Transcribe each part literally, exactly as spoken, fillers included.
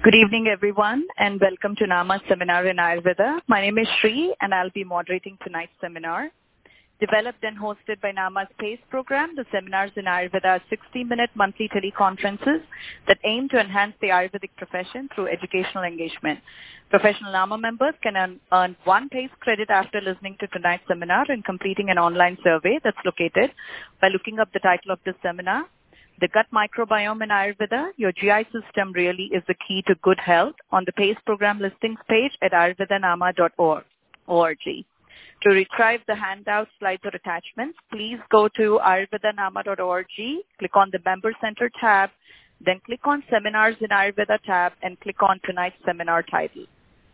Good evening, everyone, and welcome to NAMA's seminar in Ayurveda. My name is Shri, and I'll be moderating tonight's seminar. Developed and hosted by NAMA's PACE program, the seminars in Ayurveda are sixty-minute monthly teleconferences that aim to enhance the Ayurvedic profession through educational engagement. Professional NAMA members can earn, earn one PACE credit after listening to tonight's seminar and completing an online survey that's located by looking up the title of this seminar. The gut microbiome in Ayurveda, your G I system really is the key to good health, on the PACE program listings page at ayurvedanama dot org. To retrieve the handouts, slides, or attachments, please go to ayurvedanama dot org, click on the Member Center tab, then click on Seminars in Ayurveda tab, and click on tonight's seminar title.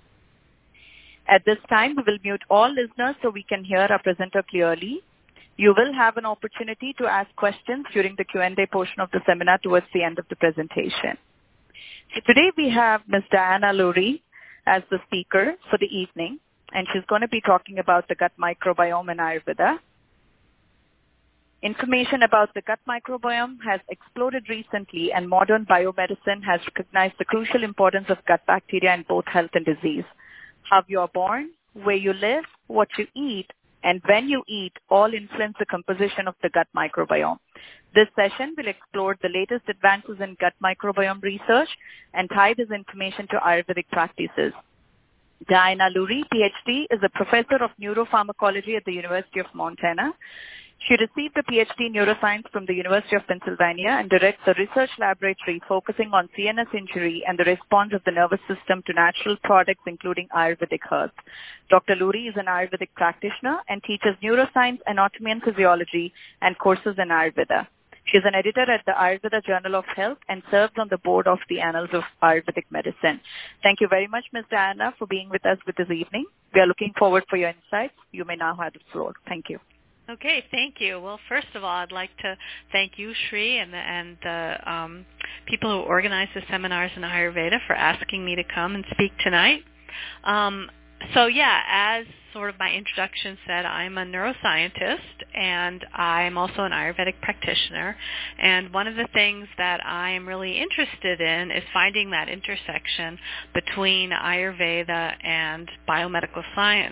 At this time, we will mute all listeners so we can hear our presenter clearly. You will have an opportunity to ask questions during the Q and A portion of the seminar towards the end of the presentation. So today we have Miz Diana Lurie as the speaker for the evening, and she's going to be talking about the gut microbiome in Ayurveda. Information about the gut microbiome has exploded recently, and modern biomedicine has recognized the crucial importance of gut bacteria in both health and disease. How you are born, where you live, what you eat, and when you eat all influence the composition of the gut microbiome. This session will explore the latest advances in gut microbiome research and tie this information to Ayurvedic practices. Diana Lurie, P H D, is a professor of neuropharmacology at the University of Montana. She received a P H D in neuroscience from the University of Pennsylvania and directs a research laboratory focusing on C N S injury and the response of the nervous system to natural products, including Ayurvedic herbs. Doctor Lurie is an Ayurvedic practitioner and teaches neuroscience, anatomy and physiology, and courses in Ayurveda. She is an editor at the Ayurveda Journal of Health and serves on the board of the Annals of Ayurvedic Medicine. Thank you very much, Miz Diana, for being with us this evening. We are looking forward for your insights. You may now have the floor. Thank you. Okay, thank you. Well, first of all, I'd like to thank you, Shri, and the, and the um, people who organized the seminars in Ayurveda for asking me to come and speak tonight. Um, so, yeah, as sort of my introduction said, I'm a neuroscientist, and I'm also an Ayurvedic practitioner. And one of the things that I am really interested in is finding that intersection between Ayurveda and biomedical science.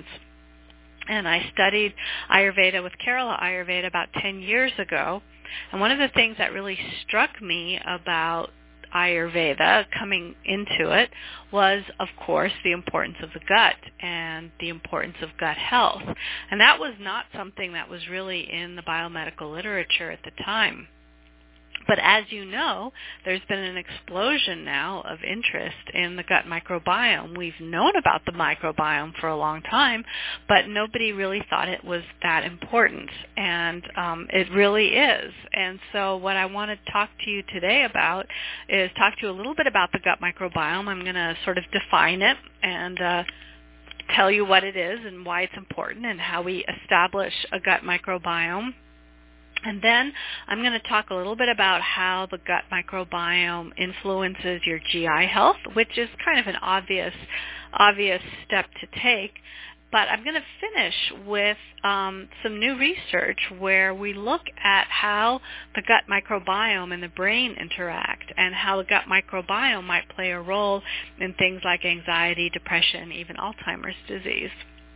And I studied Ayurveda with Kerala Ayurveda about ten years ago. And one of the things that really struck me about Ayurveda coming into it was, of course, the importance of the gut and the importance of gut health. And that was not something that was really in the biomedical literature at the time. But as you know, there's been an explosion now of interest in the gut microbiome. We've known about the microbiome for a long time, but nobody really thought it was that important, and um, it really is. And so what I want to talk to you today about is talk to you a little bit about the gut microbiome. I'm going to sort of define it and uh, tell you what it is and why it's important and how we establish a gut microbiome. And then I'm going to talk a little bit about how the gut microbiome influences your G I health, which is kind of an obvious, obvious step to take. But I'm going to finish with um, some new research where we look at how the gut microbiome and the brain interact and how the gut microbiome might play a role in things like anxiety, depression, even Alzheimer's disease.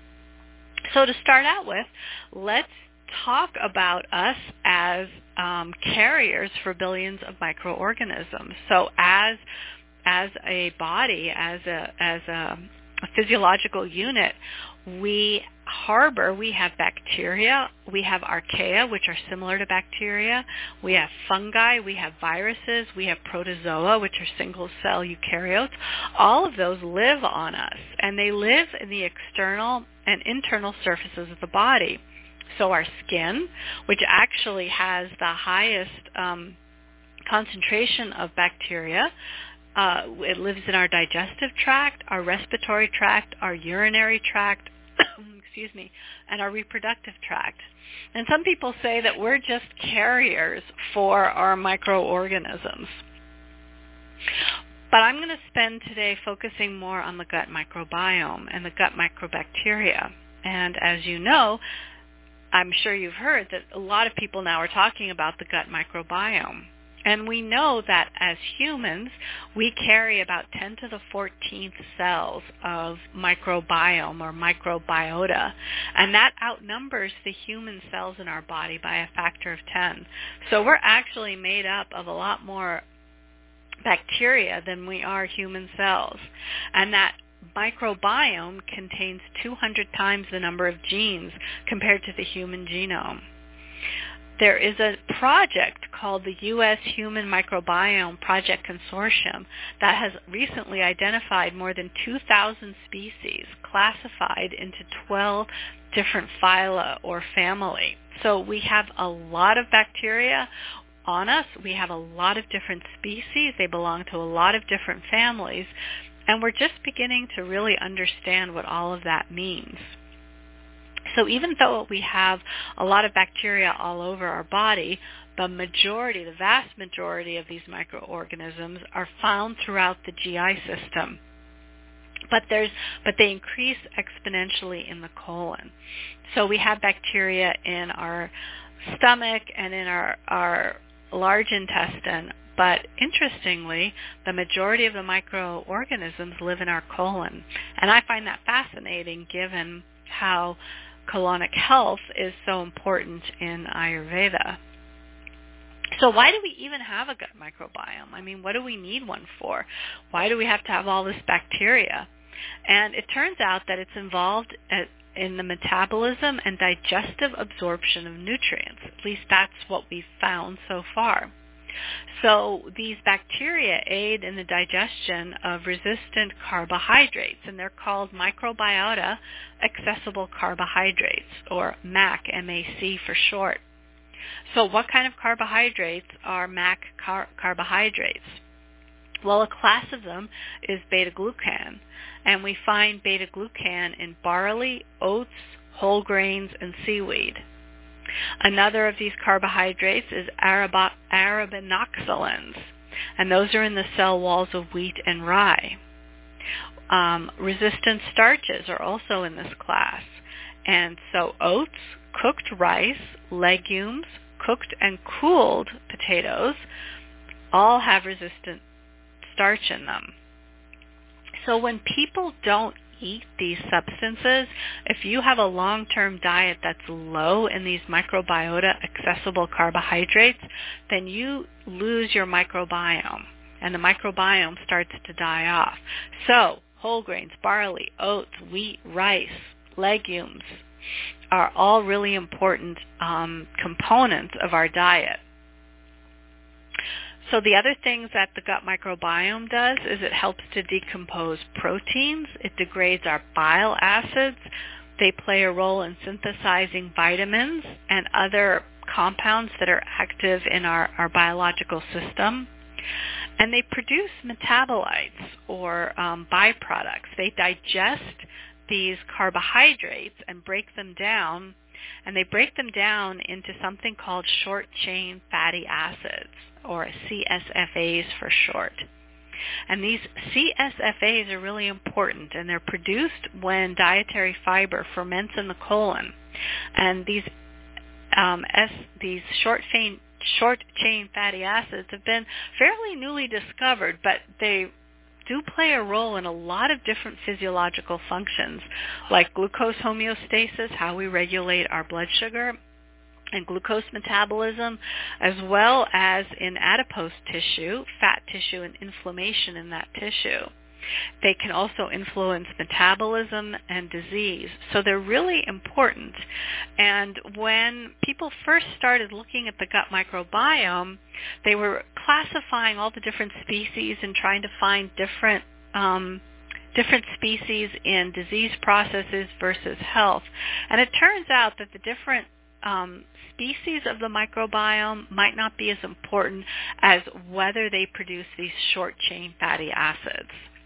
So to start out with, let's talk about us as um, carriers for billions of microorganisms. So as as a body, as a as a, a physiological unit, we harbor, we have bacteria, we have archaea, which are similar to bacteria, we have fungi, we have viruses, we have protozoa, which are single-cell eukaryotes. All of those live on us, and they live in the external and internal surfaces of the body. So our skin, which actually has the highest um, concentration of bacteria, uh, it lives in our digestive tract, our respiratory tract, our urinary tract, excuse me, and our reproductive tract. And some people say that we're just carriers for our microorganisms. But I'm going to spend today focusing more on the gut microbiome and the gut microbacteria. And as you know, I'm sure you've heard that a lot of people now are talking about the gut microbiome. And we know that as humans, we carry about ten to the fourteenth cells of microbiome or microbiota, and that outnumbers the human cells in our body by a factor of ten. So we're actually made up of a lot more bacteria than we are human cells. And that microbiome contains two hundred times the number of genes compared to the human genome. There is a project called the U S Human Microbiome Project Consortium that has recently identified more than two thousand species classified into twelve different phyla or family. So we have a lot of bacteria on us. We have a lot of different species. They belong to a lot of different families. And we're just beginning to really understand what all of that means. So even though we have a lot of bacteria all over our body, the majority, the vast majority of these microorganisms are found throughout the G I system. But there's, but they increase exponentially in the colon. So we have bacteria in our stomach and in our, our large intestine. But interestingly, the majority of the microorganisms live in our colon. And I find that fascinating given how colonic health is so important in Ayurveda. So why do we even have a gut microbiome? I mean, what do we need one for? Why do we have to have all this bacteria? And it turns out that it's involved at, in the metabolism and digestive absorption of nutrients. At least that's what we've found so far. So these bacteria aid in the digestion of resistant carbohydrates, and they're called microbiota accessible carbohydrates, or M A C, M A C for short. So what kind of carbohydrates are M A C car- carbohydrates? Well, a class of them is beta-glucan, and we find beta-glucan in barley, oats, whole grains, and seaweed. Another of these carbohydrates is arab- arabinoxylans, and those are in the cell walls of wheat and rye. Um, resistant starches are also in this class, and so oats, cooked rice, legumes, cooked and cooled potatoes all have resistant starch in them. So when people don't eat these substances, if you have a long-term diet that's low in these microbiota accessible carbohydrates, then you lose your microbiome, and the microbiome starts to die off. So whole grains, barley, oats, wheat, rice, legumes are all really important um, components of our diet. So the other things that the gut microbiome does is it helps to decompose proteins. It degrades our bile acids. They play a role in synthesizing vitamins and other compounds that are active in our, our biological system. And they produce metabolites or um, byproducts. They digest these carbohydrates and break them down, and they break them down into something called short-chain fatty acids, or C S F As for short. And these C S F As are really important, and they're produced when dietary fiber ferments in the colon. And these um, S, these short-chain short-chain fatty acids have been fairly newly discovered, but they do play a role in a lot of different physiological functions, like glucose homeostasis, how we regulate our blood sugar, and glucose metabolism, as well as in adipose tissue, fat tissue, and inflammation in that tissue. They can also influence metabolism and disease. So they're really important. And when people first started looking at the gut microbiome, they were classifying all the different species and trying to find different um, different species in disease processes versus health. And it turns out that the different um, species of the microbiome might not be as important as whether they produce these short-chain fatty acids.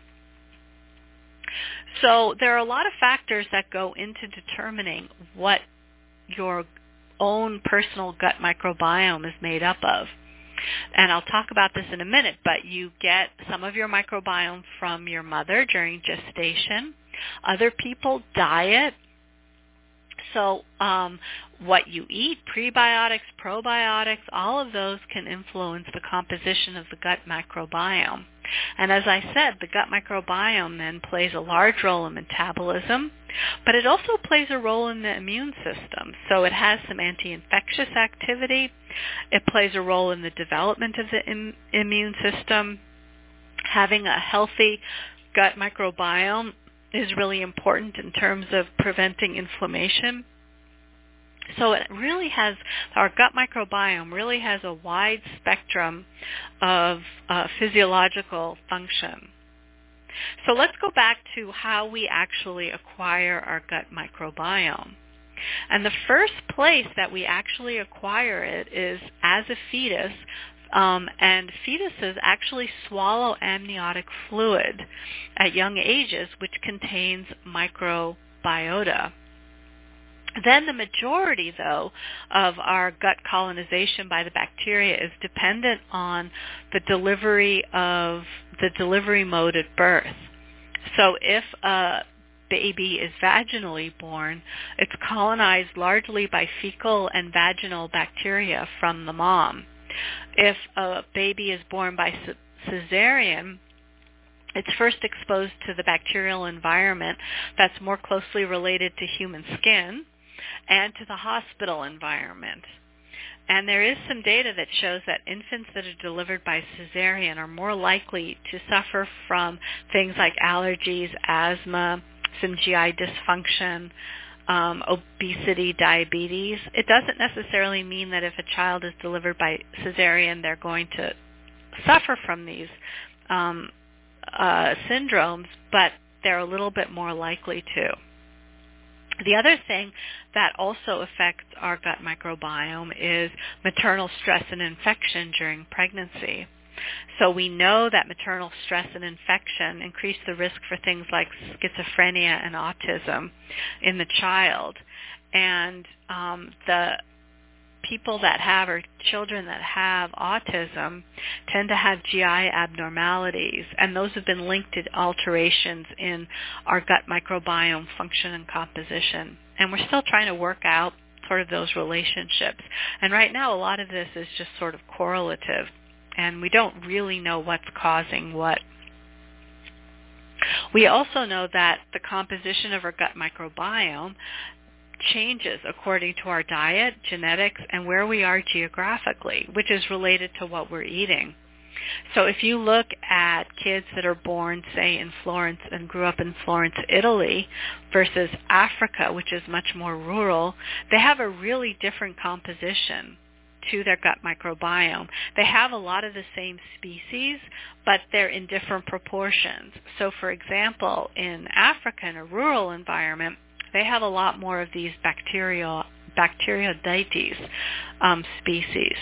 So there are a lot of factors that go into determining what your own personal gut microbiome is made up of. And I'll talk about this in a minute, but you get some of your microbiome from your mother during gestation. Other people diet. So um, what you eat, prebiotics, probiotics, all of those can influence the composition of the gut microbiome. And as I said, the gut microbiome then plays a large role in metabolism, but it also plays a role in the immune system. So it has some anti-infectious activity. It plays a role in the development of the im- immune system. Having a healthy gut microbiome is really important in terms of preventing inflammation. So it really has, our gut microbiome really has a wide spectrum of uh, physiological function. So let's go back to how we actually acquire our gut microbiome. And the first place that we actually acquire it is as a fetus, um, and fetuses actually swallow amniotic fluid at young ages, which contains microbiota. Then the majority, though, of our gut colonization by the bacteria is dependent on the delivery of the delivery mode at birth. So if a baby is vaginally born, it's colonized largely by fecal and vaginal bacteria from the mom. If a baby is born by cesarean, it's first exposed to the bacterial environment that's more closely related to human skin and to the hospital environment. And there is some data that shows that infants that are delivered by cesarean are more likely to suffer from things like allergies, asthma, some G I dysfunction, um, obesity, diabetes. It doesn't necessarily mean that if a child is delivered by cesarean, they're going to suffer from these um, uh, syndromes, but they're a little bit more likely to. The other thing that also affects our gut microbiome is maternal stress and infection during pregnancy. So we know that maternal stress and infection increase the risk for things like schizophrenia and autism in the child. And um, the people that have, or children that have autism, tend to have G I abnormalities, and those have been linked to alterations in our gut microbiome function and composition. And we're still trying to work out sort of those relationships. And right now, a lot of this is just sort of correlative, and we don't really know what's causing what. We also know that the composition of our gut microbiome changes according to our diet, genetics, and where we are geographically, which is related to what we're eating. So if you look at kids that are born, say, in Florence and grew up in Florence, Italy, versus Africa, which is much more rural, they have a really different composition to their gut microbiome. They have a lot of the same species, but they're in different proportions. So for example, in Africa, in a rural environment, they have a lot more of these bacterial, Bacteroidetes um, species.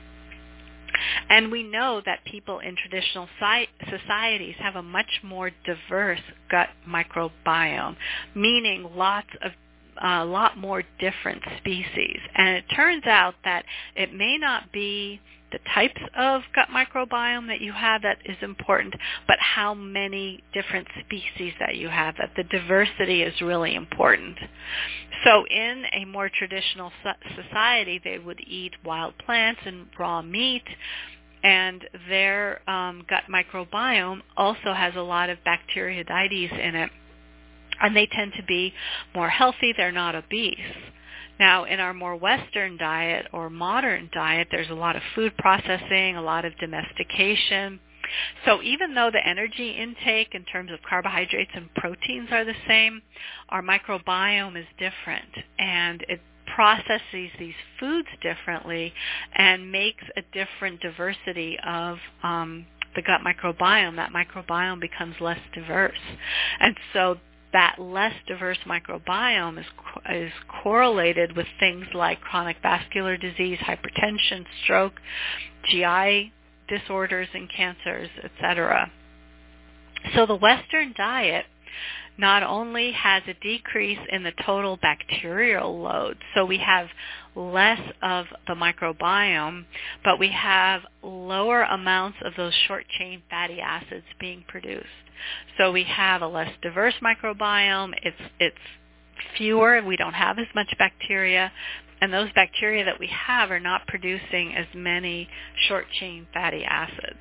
And we know that people in traditional si- societies have a much more diverse gut microbiome, meaning lots of a lot more different species. And it turns out that it may not be the types of gut microbiome that you have that is important, but how many different species that you have, that the diversity is really important. So in a more traditional society, they would eat wild plants and raw meat, and their um, gut microbiome also has a lot of Bacteroidetes in it. And they tend to be more healthy. They're not obese. Now, in our more Western diet or modern diet, there's a lot of food processing, a lot of domestication. So even though the energy intake in terms of carbohydrates and proteins are the same, our microbiome is different, and it processes these foods differently and makes a different diversity of um, the gut microbiome. That microbiome becomes less diverse. And so that less diverse microbiome is is correlated with things like chronic vascular disease, hypertension, stroke, G I disorders and cancers, et cetera. So the Western diet not only has a decrease in the total bacterial load, so we have less of the microbiome, but we have lower amounts of those short-chain fatty acids being produced. So we have a less diverse microbiome. It's it's fewer. We don't have as much bacteria. And those bacteria that we have are not producing as many short-chain fatty acids.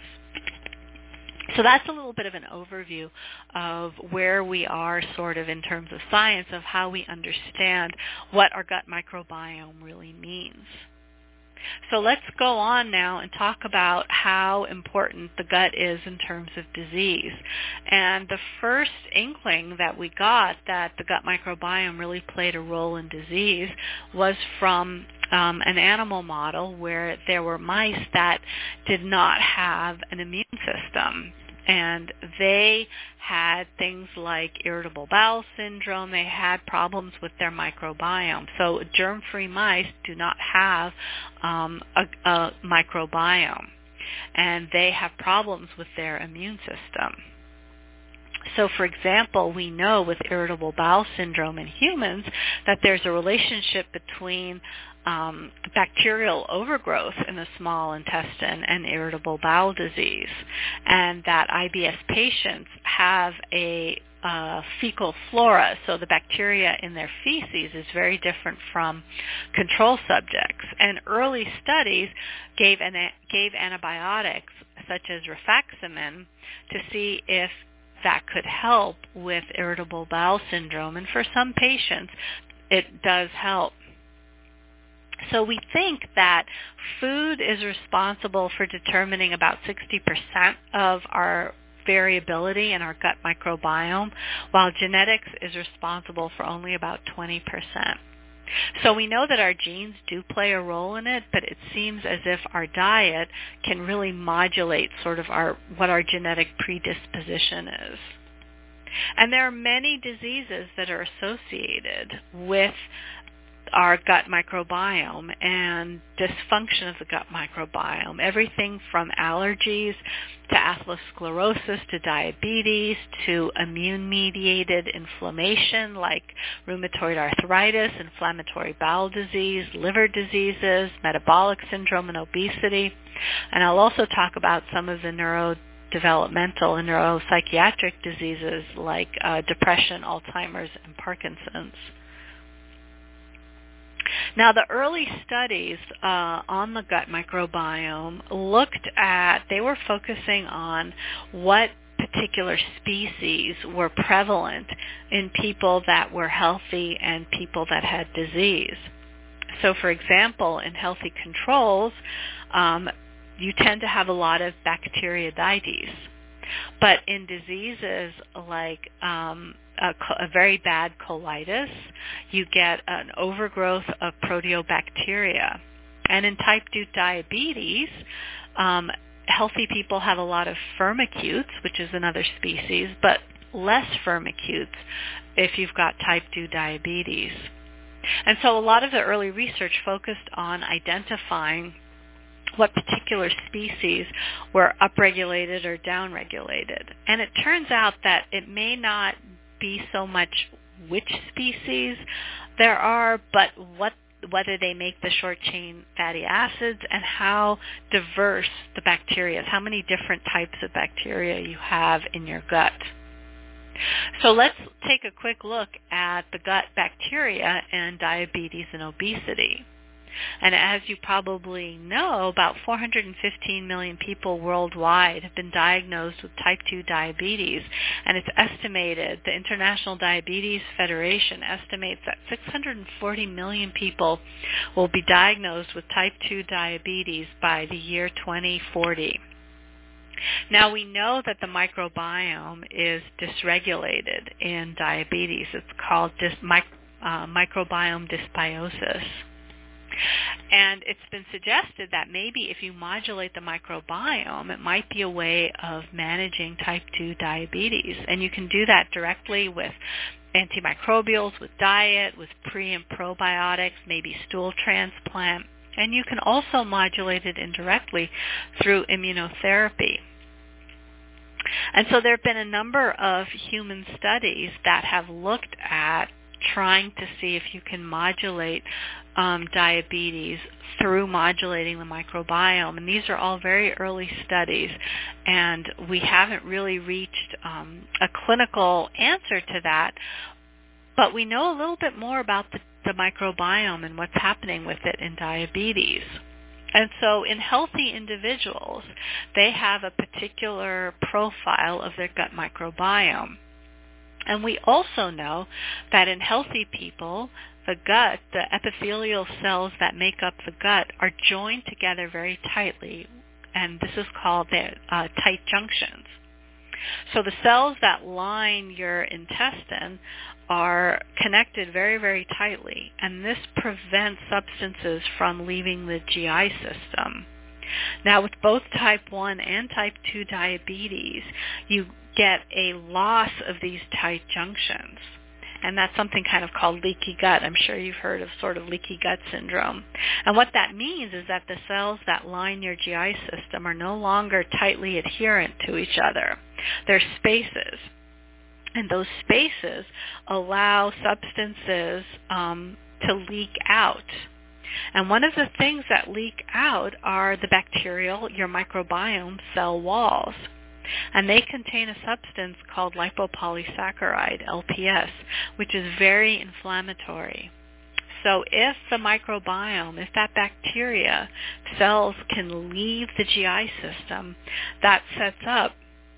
So that's a little bit of an overview of where we are sort of in terms of science of how we understand what our gut microbiome really means. So let's go on now and talk about how important the gut is in terms of disease. And the first inkling that we got that the gut microbiome really played a role in disease was from um, an animal model where there were mice that did not have an immune system. And they had things like irritable bowel syndrome. They had problems with their microbiome. So germ-free mice do not have um, a, a microbiome, and they have problems with their immune system. So, for example, we know with irritable bowel syndrome in humans that there's a relationship between um, bacterial overgrowth in the small intestine and irritable bowel disease, and that I B S patients have a uh, fecal flora, so the bacteria in their feces is very different from control subjects. And early studies gave, an, gave antibiotics such as rifaximin to see if that could help with irritable bowel syndrome, and for some patients it does help. So we think that food is responsible for determining about sixty percent of our variability in our gut microbiome, while genetics is responsible for only about twenty percent. So we know that our genes do play a role in it, but it seems as if our diet can really modulate sort of our what our genetic predisposition is. And there are many diseases that are associated with our gut microbiome and dysfunction of the gut microbiome. Everything from allergies to atherosclerosis to diabetes to immune-mediated inflammation like rheumatoid arthritis, inflammatory bowel disease, liver diseases, metabolic syndrome, and obesity. And I'll also talk about some of the neurodevelopmental and neuropsychiatric diseases like uh, depression, Alzheimer's, and Parkinson's. Now, the early studies uh, on the gut microbiome looked at, they were focusing on what particular species were prevalent in people that were healthy and people that had disease. So, for example, in healthy controls, um, you tend to have a lot of Bacteroidetes. But in diseases like um, a, a very bad colitis, you get an overgrowth of proteobacteria. And in type two diabetes, um, healthy people have a lot of firmicutes, which is another species, but less firmicutes if you've got type two diabetes. And so a lot of the early research focused on identifying what particular species were upregulated or downregulated. And it turns out that it may not be so much which species there are, but what whether they make the short-chain fatty acids and how diverse the bacteria is, how many different types of bacteria you have in your gut. So let's take a quick look at the gut bacteria and diabetes and obesity. And as you probably know, about four hundred fifteen million people worldwide have been diagnosed with type two diabetes. And it's estimated, the International Diabetes Federation estimates that six hundred forty million people will be diagnosed with type two diabetes by the year twenty forty. Now, we know that the microbiome is dysregulated in diabetes. It's called dys- mic- uh, microbiome dysbiosis. And it's been suggested that maybe if you modulate the microbiome, it might be a way of managing type two diabetes. And you can do that directly with antimicrobials, with diet, with pre- and probiotics, maybe stool transplant. And you can also modulate it indirectly through immunotherapy. And so there have been a number of human studies that have looked at trying to see if you can modulate um, diabetes through modulating the microbiome. And these are all very early studies, and we haven't really reached um, a clinical answer to that. But we know a little bit more about the, the microbiome and what's happening with it in diabetes. And so in healthy individuals, they have a particular profile of their gut microbiome. And we also know that in healthy people, the gut, the epithelial cells that make up the gut are joined together very tightly, and this is called the uh, tight junctions. So the cells that line your intestine are connected very, very tightly, and this prevents substances from leaving the G I system. Now, with both type one and type two diabetes, you get a loss of these tight junctions. And that's something kind of called leaky gut. I'm sure you've heard of sort of leaky gut syndrome. And what that means is that the cells that line your G I system are no longer tightly adherent to each other. They're spaces. And those spaces allow substances um, to leak out. And one of the things that leak out are the bacterial, your microbiome cell walls. And they contain a substance called lipopolysaccharide, L P S, which is very inflammatory. So if the microbiome, if that bacteria cells can leave the G I system, that sets up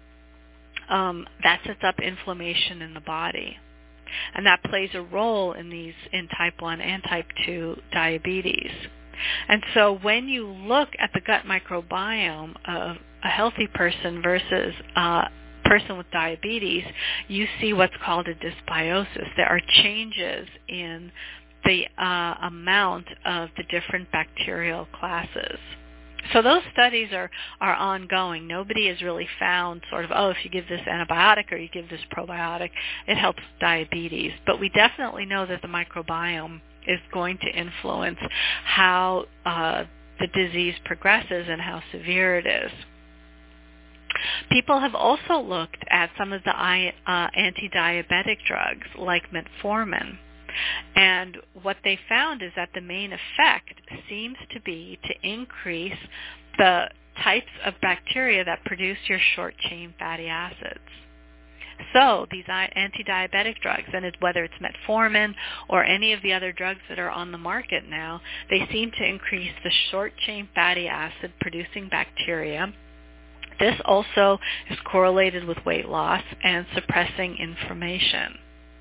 um, that sets up inflammation in the body. And that plays a role in these in type one and type two diabetes. And so when you look at the gut microbiome of a healthy person versus a person with diabetes, you see what's called a dysbiosis. There are changes in the uh, amount of the different bacterial classes. So those studies are, are ongoing. Nobody has really found sort of, oh, if you give this antibiotic or you give this probiotic, it helps diabetes. But we definitely know that the microbiome is going to influence how uh, the disease progresses and how severe it is. People have also looked at some of the uh, anti-diabetic drugs like metformin. And what they found is that the main effect seems to be to increase the types of bacteria that produce your short-chain fatty acids. So these anti-diabetic drugs, and it's, whether it's metformin or any of the other drugs that are on the market now, they seem to increase the short-chain fatty acid producing bacteria. This also is correlated with weight loss and suppressing inflammation.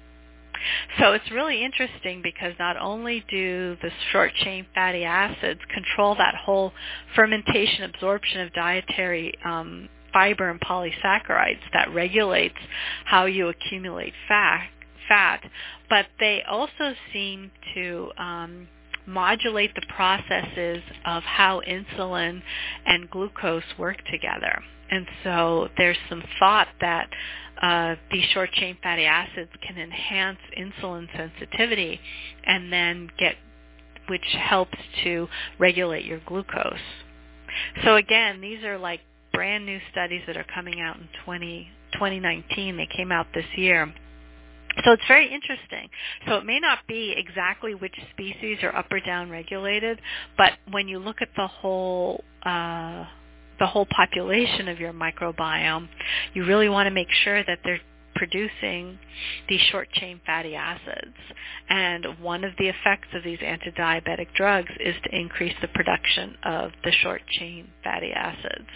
So it's really interesting because not only do the short-chain fatty acids control that whole fermentation absorption of dietary um, fiber and polysaccharides that regulates how you accumulate fat, fat, but they also seem to um, modulate the processes of how insulin and glucose work together. And so there's some thought that uh, these short-chain fatty acids can enhance insulin sensitivity and then get, which helps to regulate your glucose. So again, these are like brand new studies that are coming out in twenty nineteen. They came out this year. So it's very interesting. So it may not be exactly which species are up or down regulated, but when you look at the whole uh, the whole population of your microbiome, you really want to make sure that they're producing these short-chain fatty acids. And one of the effects of these anti-diabetic drugs is to increase the production of the short-chain fatty acids.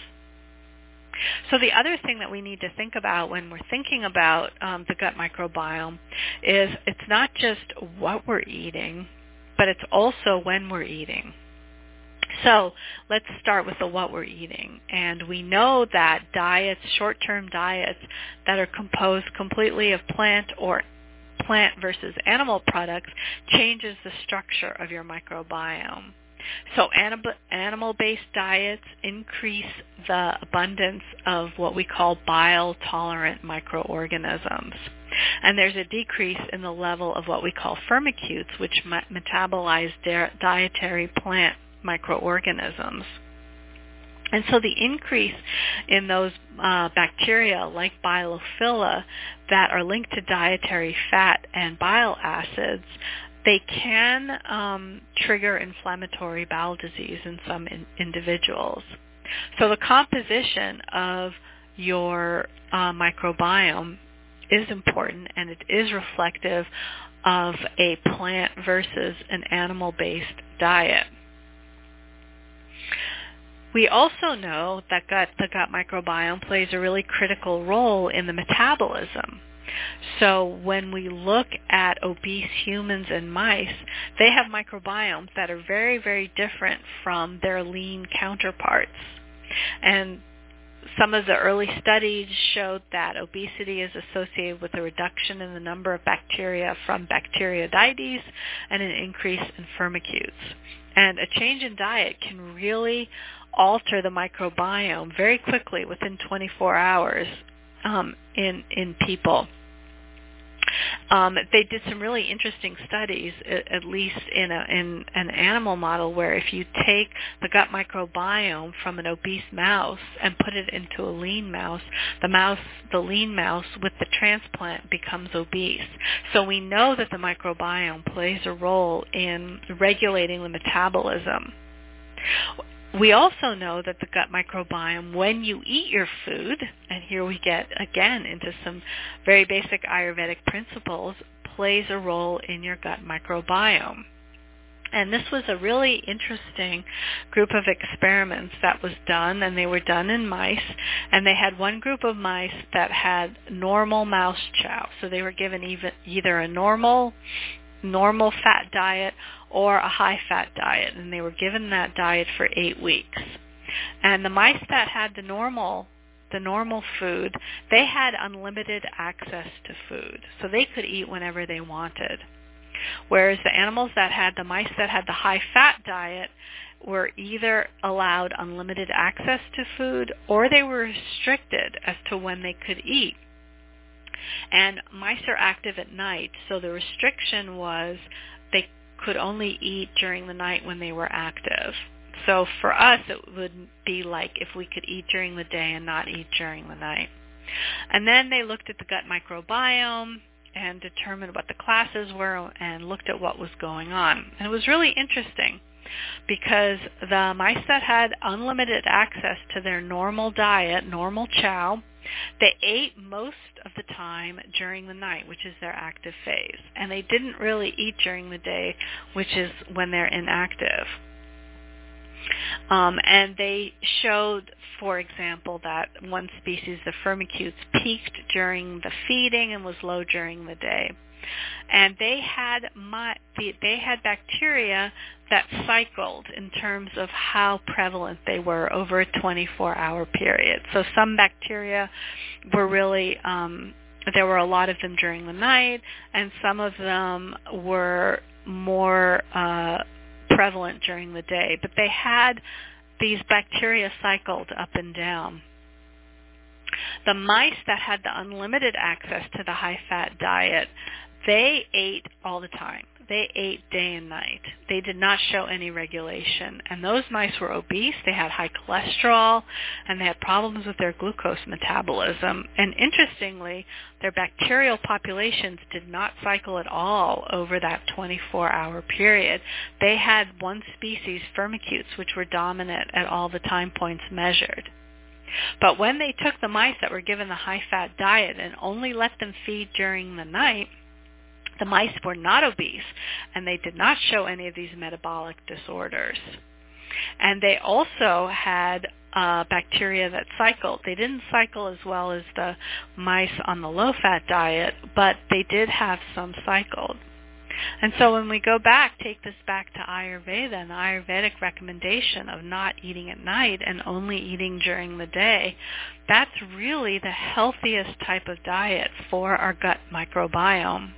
So the other thing that we need to think about when we're thinking about um, the gut microbiome is it's not just what we're eating, but it's also when we're eating. So let's start with the what we're eating. And we know that diets, short-term diets that are composed completely of plant or plant versus animal products changes the structure of your microbiome. So animal-based diets increase the abundance of what we call bile-tolerant microorganisms. And there's a decrease in the level of what we call firmicutes, which metabolize dietary plant microorganisms. And so the increase in those uh, bacteria like bilophila that are linked to dietary fat and bile acids, they can um, trigger inflammatory bowel disease in some in- individuals. So the composition of your uh, microbiome is important, and it is reflective of a plant versus an animal-based diet. We also know that gut, the gut microbiome plays a really critical role in the metabolism. So when we look at obese humans and mice, they have microbiomes that are very, very different from their lean counterparts. And some of the early studies showed that obesity is associated with a reduction in the number of bacteria from Bacteroidetes and an increase in Firmicutes. And a change in diet can really alter the microbiome very quickly within twenty-four hours um, in in people. Um, they did some really interesting studies, at least in, a, in an animal model, where if you take the gut microbiome from an obese mouse and put it into a lean mouse, the mouse, the lean mouse with the transplant becomes obese. So we know that the microbiome plays a role in regulating the metabolism. We also know that the gut microbiome, when you eat your food, and here we get again into some very basic Ayurvedic principles, plays a role in your gut microbiome. And this was a really interesting group of experiments that was done, and they were done in mice. And they had one group of mice that had normal mouse chow. So they were given even, either a normal normal fat diet or a high-fat diet, and they were given that diet for eight weeks. And the mice that had the normal the normal food, they had unlimited access to food, so they could eat whenever they wanted. Whereas the animals that had, the mice that had the high-fat diet were either allowed unlimited access to food or they were restricted as to when they could eat. And mice are active at night, so the restriction was they could only eat during the night when they were active. So for us, it would be like if we could eat during the day and not eat during the night. And then they looked at the gut microbiome and determined what the classes were and looked at what was going on. And it was really interesting because the mice that had unlimited access to their normal diet, normal chow, they ate most of the time during the night, which is their active phase. And they didn't really eat during the day, which is when they're inactive. Um, and they showed, for example, that one species, the Firmicutes, peaked during the feeding and was low during the day. And they had my, they had bacteria that cycled in terms of how prevalent they were over a twenty-four hour period. So some bacteria were really, um, there were a lot of them during the night, and some of them were more uh, prevalent during the day. But they had these bacteria cycled up and down. The mice that had the unlimited access to the high-fat diet, they ate all the time. They ate day and night. They did not show any regulation. And those mice were obese. They had high cholesterol, and they had problems with their glucose metabolism. And interestingly, their bacterial populations did not cycle at all over that twenty-four hour period. They had one species, Firmicutes, which were dominant at all the time points measured. But when they took the mice that were given the high-fat diet and only let them feed during the night, the mice were not obese, and they did not show any of these metabolic disorders. And they also had uh, bacteria that cycled. They didn't cycle as well as the mice on the low-fat diet, but they did have some cycled. And so when we go back, take this back to Ayurveda and the Ayurvedic recommendation of not eating at night and only eating during the day, that's really the healthiest type of diet for our gut microbiome.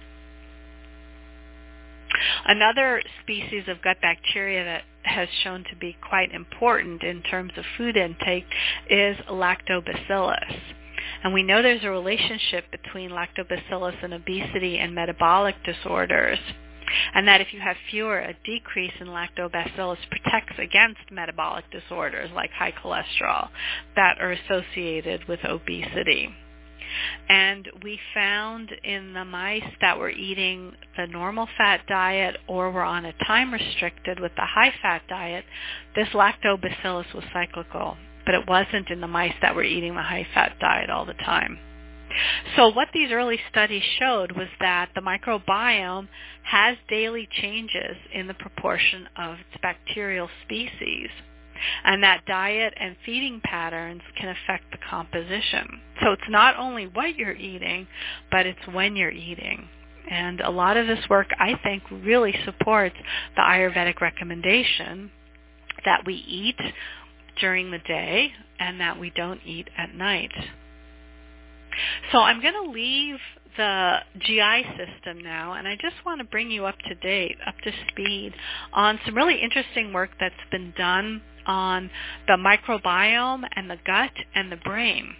Another species of gut bacteria that has shown to be quite important in terms of food intake is Lactobacillus. And we know there's a relationship between Lactobacillus and obesity and metabolic disorders, and that if you have fewer, a decrease in Lactobacillus protects against metabolic disorders like high cholesterol that are associated with obesity. And we found in the mice that were eating the normal fat diet or were on a time restricted with the high fat diet, this Lactobacillus was cyclical, but it wasn't in the mice that were eating the high fat diet all the time. So what these early studies showed was that the microbiome has daily changes in the proportion of its bacterial species, and that diet and feeding patterns can affect the composition. So it's not only what you're eating, but it's when you're eating. And a lot of this work, I think, really supports the Ayurvedic recommendation that we eat during the day and that we don't eat at night. So I'm going to leave the G I system now, and I just want to bring you up to date, up to speed on some really interesting work that's been done on the microbiome and the gut and the brain.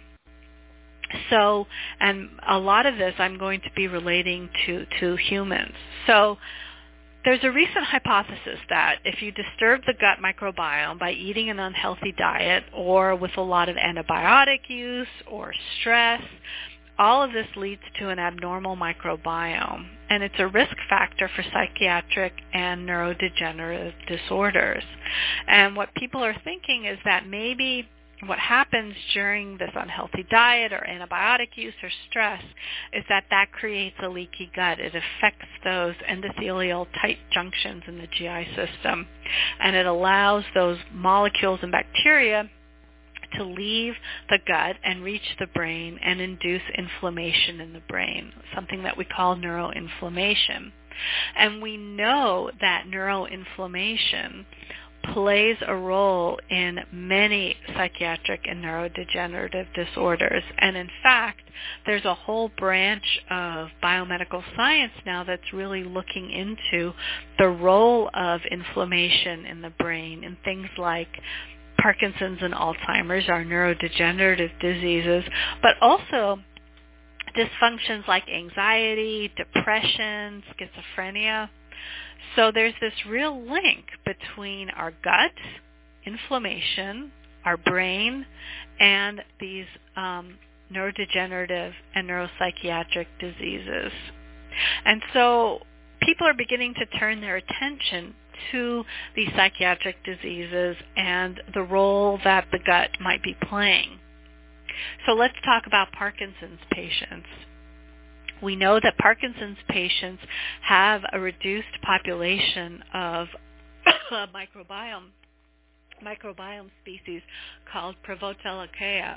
So, and a lot of this I'm going to be relating to, to humans. So there's a recent hypothesis that if you disturb the gut microbiome by eating an unhealthy diet or with a lot of antibiotic use or stress, all of this leads to an abnormal microbiome, and it's a risk factor for psychiatric and neurodegenerative disorders. And what people are thinking is that maybe what happens during this unhealthy diet or antibiotic use or stress is that that creates a leaky gut. It affects those endothelial tight junctions in the G I system, and it allows those molecules and bacteria to leave the gut and reach the brain and induce inflammation in the brain, something that we call neuroinflammation. And we know that neuroinflammation plays a role in many psychiatric and neurodegenerative disorders. And in fact, there's a whole branch of biomedical science now that's really looking into the role of inflammation in the brain in things like Parkinson's and Alzheimer's, are neurodegenerative diseases, but also dysfunctions like anxiety, depression, schizophrenia. So there's this real link between our gut, inflammation, our brain, and these um, neurodegenerative and neuropsychiatric diseases. And so people are beginning to turn their attention to these psychiatric diseases and the role that the gut might be playing. So let's talk about Parkinson's patients. We know that Parkinson's patients have a reduced population of a microbiome, microbiome species called Prevotellachia.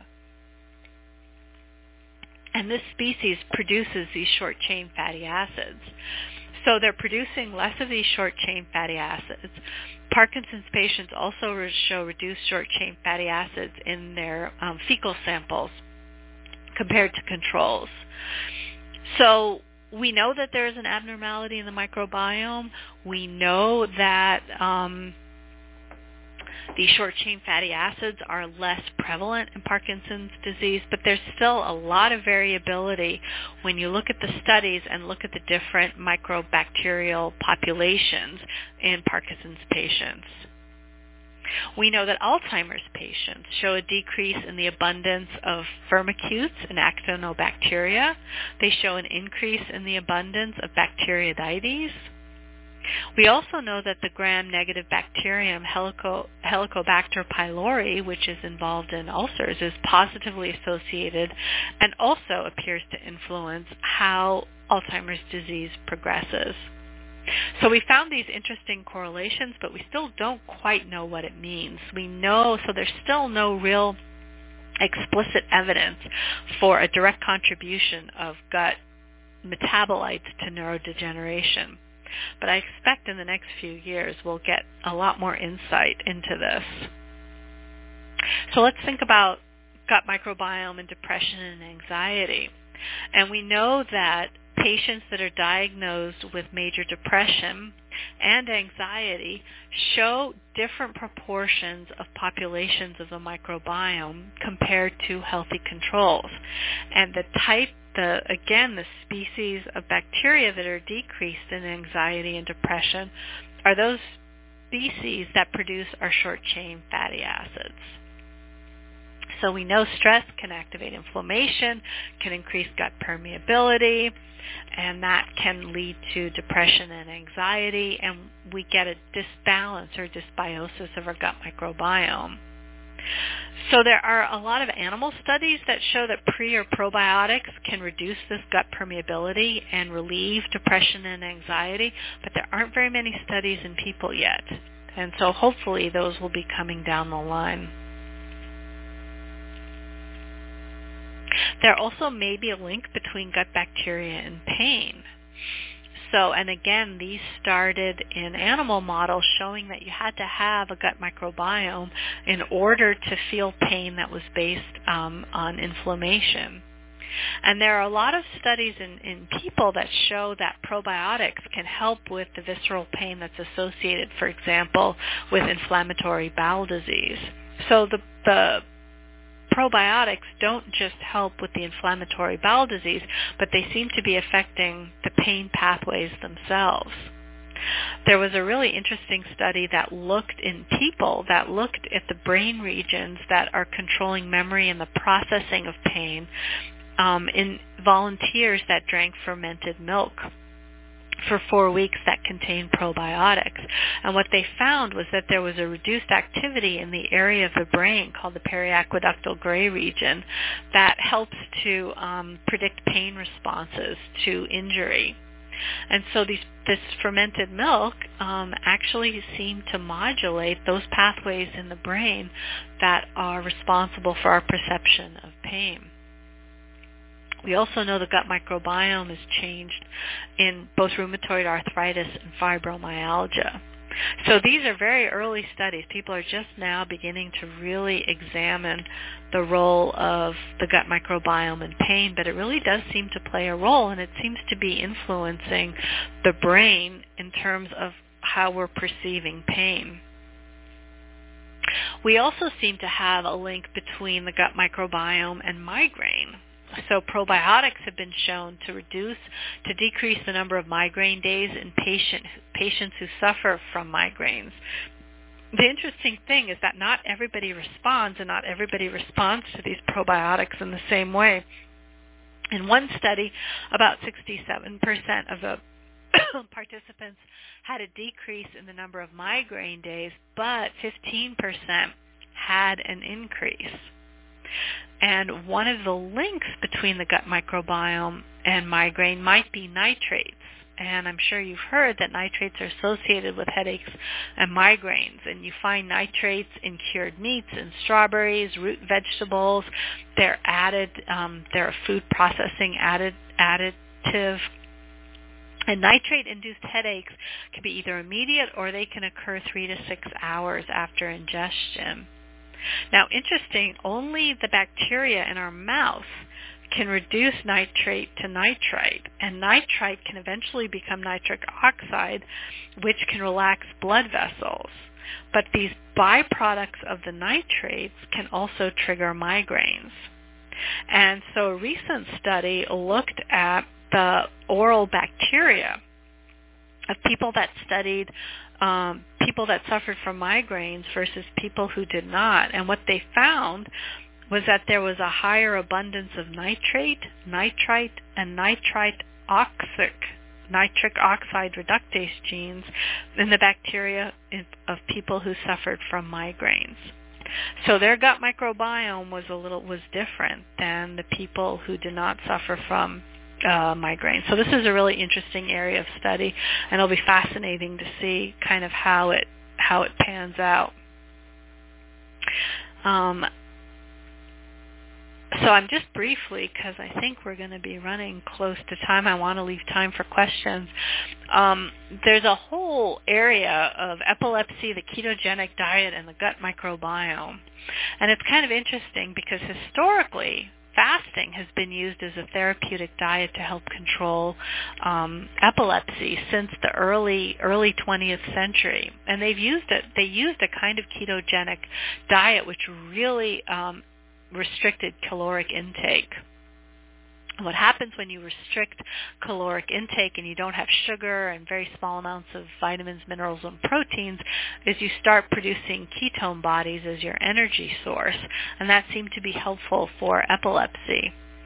And this species produces these short-chain fatty acids. So they're producing less of these short-chain fatty acids. Parkinson's patients also re- show reduced short-chain fatty acids in their um, fecal samples compared to controls. So we know that there is an abnormality in the microbiome. We know that um, these short-chain fatty acids are less prevalent in Parkinson's disease, but there's still a lot of variability when you look at the studies and look at the different microbacterial populations in Parkinson's patients. We know that Alzheimer's patients show a decrease in the abundance of firmicutes and actinobacteria. They show an increase in the abundance of Bacteroidetes. We also know that the gram-negative bacterium Helico, Helicobacter pylori, which is involved in ulcers, is positively associated and also appears to influence how Alzheimer's disease progresses. So we found these interesting correlations, but we still don't quite know what it means. We know, so there's still no real explicit evidence for a direct contribution of gut metabolites to neurodegeneration. But I expect in the next few years we'll get a lot more insight into this. So let's think about gut microbiome and depression and anxiety. And we know that patients that are diagnosed with major depression and anxiety show different proportions of populations of the microbiome compared to healthy controls. And the type, the again, the species of bacteria that are decreased in anxiety and depression are those species that produce our short-chain fatty acids. So we know stress can activate inflammation, can increase gut permeability, and that can lead to depression and anxiety, and we get a disbalance or dysbiosis of our gut microbiome. So there are a lot of animal studies that show that pre or probiotics can reduce this gut permeability and relieve depression and anxiety, but there aren't very many studies in people yet. And so hopefully those will be coming down the line. There also may be a link between gut bacteria and pain. So, and again, these started in animal models showing that you had to have a gut microbiome in order to feel pain that was based um, on inflammation. And there are a lot of studies in, in people that show that probiotics can help with the visceral pain that's associated, for example, with inflammatory bowel disease. So the, the probiotics don't just help with the inflammatory bowel disease, but they seem to be affecting the pain pathways themselves. There was a really interesting study that looked in people that looked at the brain regions that are controlling memory and the processing of pain um, in volunteers that drank fermented milk for four weeks that contained probiotics. And what they found was that there was a reduced activity in the area of the brain called the periaqueductal gray region that helps to um, predict pain responses to injury. And so these, this fermented milk um, actually seemed to modulate those pathways in the brain that are responsible for our perception of pain. We also know the gut microbiome is changed in both rheumatoid arthritis and fibromyalgia. So these are very early studies. People are just now beginning to really examine the role of the gut microbiome in pain, but it really does seem to play a role, and it seems to be influencing the brain in terms of how we're perceiving pain. We also seem to have a link between the gut microbiome and migraine. So probiotics have been shown to reduce, to decrease the number of migraine days in patient, patients who suffer from migraines. The interesting thing is that not everybody responds, and not everybody responds to these probiotics in the same way. In one study, about sixty-seven percent of the participants had a decrease in the number of migraine days, but fifteen percent had an increase. And one of the links between the gut microbiome and migraine might be nitrates. And I'm sure you've heard that nitrates are associated with headaches and migraines. And you find nitrates in cured meats and strawberries, root vegetables. They're added, um, they're a food processing added, additive. And nitrate-induced headaches can be either immediate or they can occur three to six hours after ingestion. Now, interesting, only the bacteria in our mouth can reduce nitrate to nitrite, and nitrite can eventually become nitric oxide, which can relax blood vessels. But these byproducts of the nitrates can also trigger migraines. And so a recent study looked at the oral bacteria of people that studied um, people that suffered from migraines versus people who did not. And what they found was that there was a higher abundance of nitrate, nitrite, and nitrite oxic, nitric oxide reductase genes in the bacteria of people who suffered from migraines. So their gut microbiome was a little was different than the people who did not suffer from uh, migraine. So this is a really interesting area of study, and it'll be fascinating to see kind of how it how it pans out. Um, So I'm just briefly, because I think we're going to be running close to time, I want to leave time for questions. Um, there's a whole area of epilepsy, the ketogenic diet, and the gut microbiome. And it's kind of interesting because historically, fasting has been used as a therapeutic diet to help control um, epilepsy since the early early twentieth century. And they've used it. They used a kind of ketogenic diet which really um, restricted caloric intake. What happens when you restrict caloric intake and you don't have sugar and very small amounts of vitamins, minerals, and proteins is you start producing ketone bodies as your energy source, and that seemed to be helpful for epilepsy.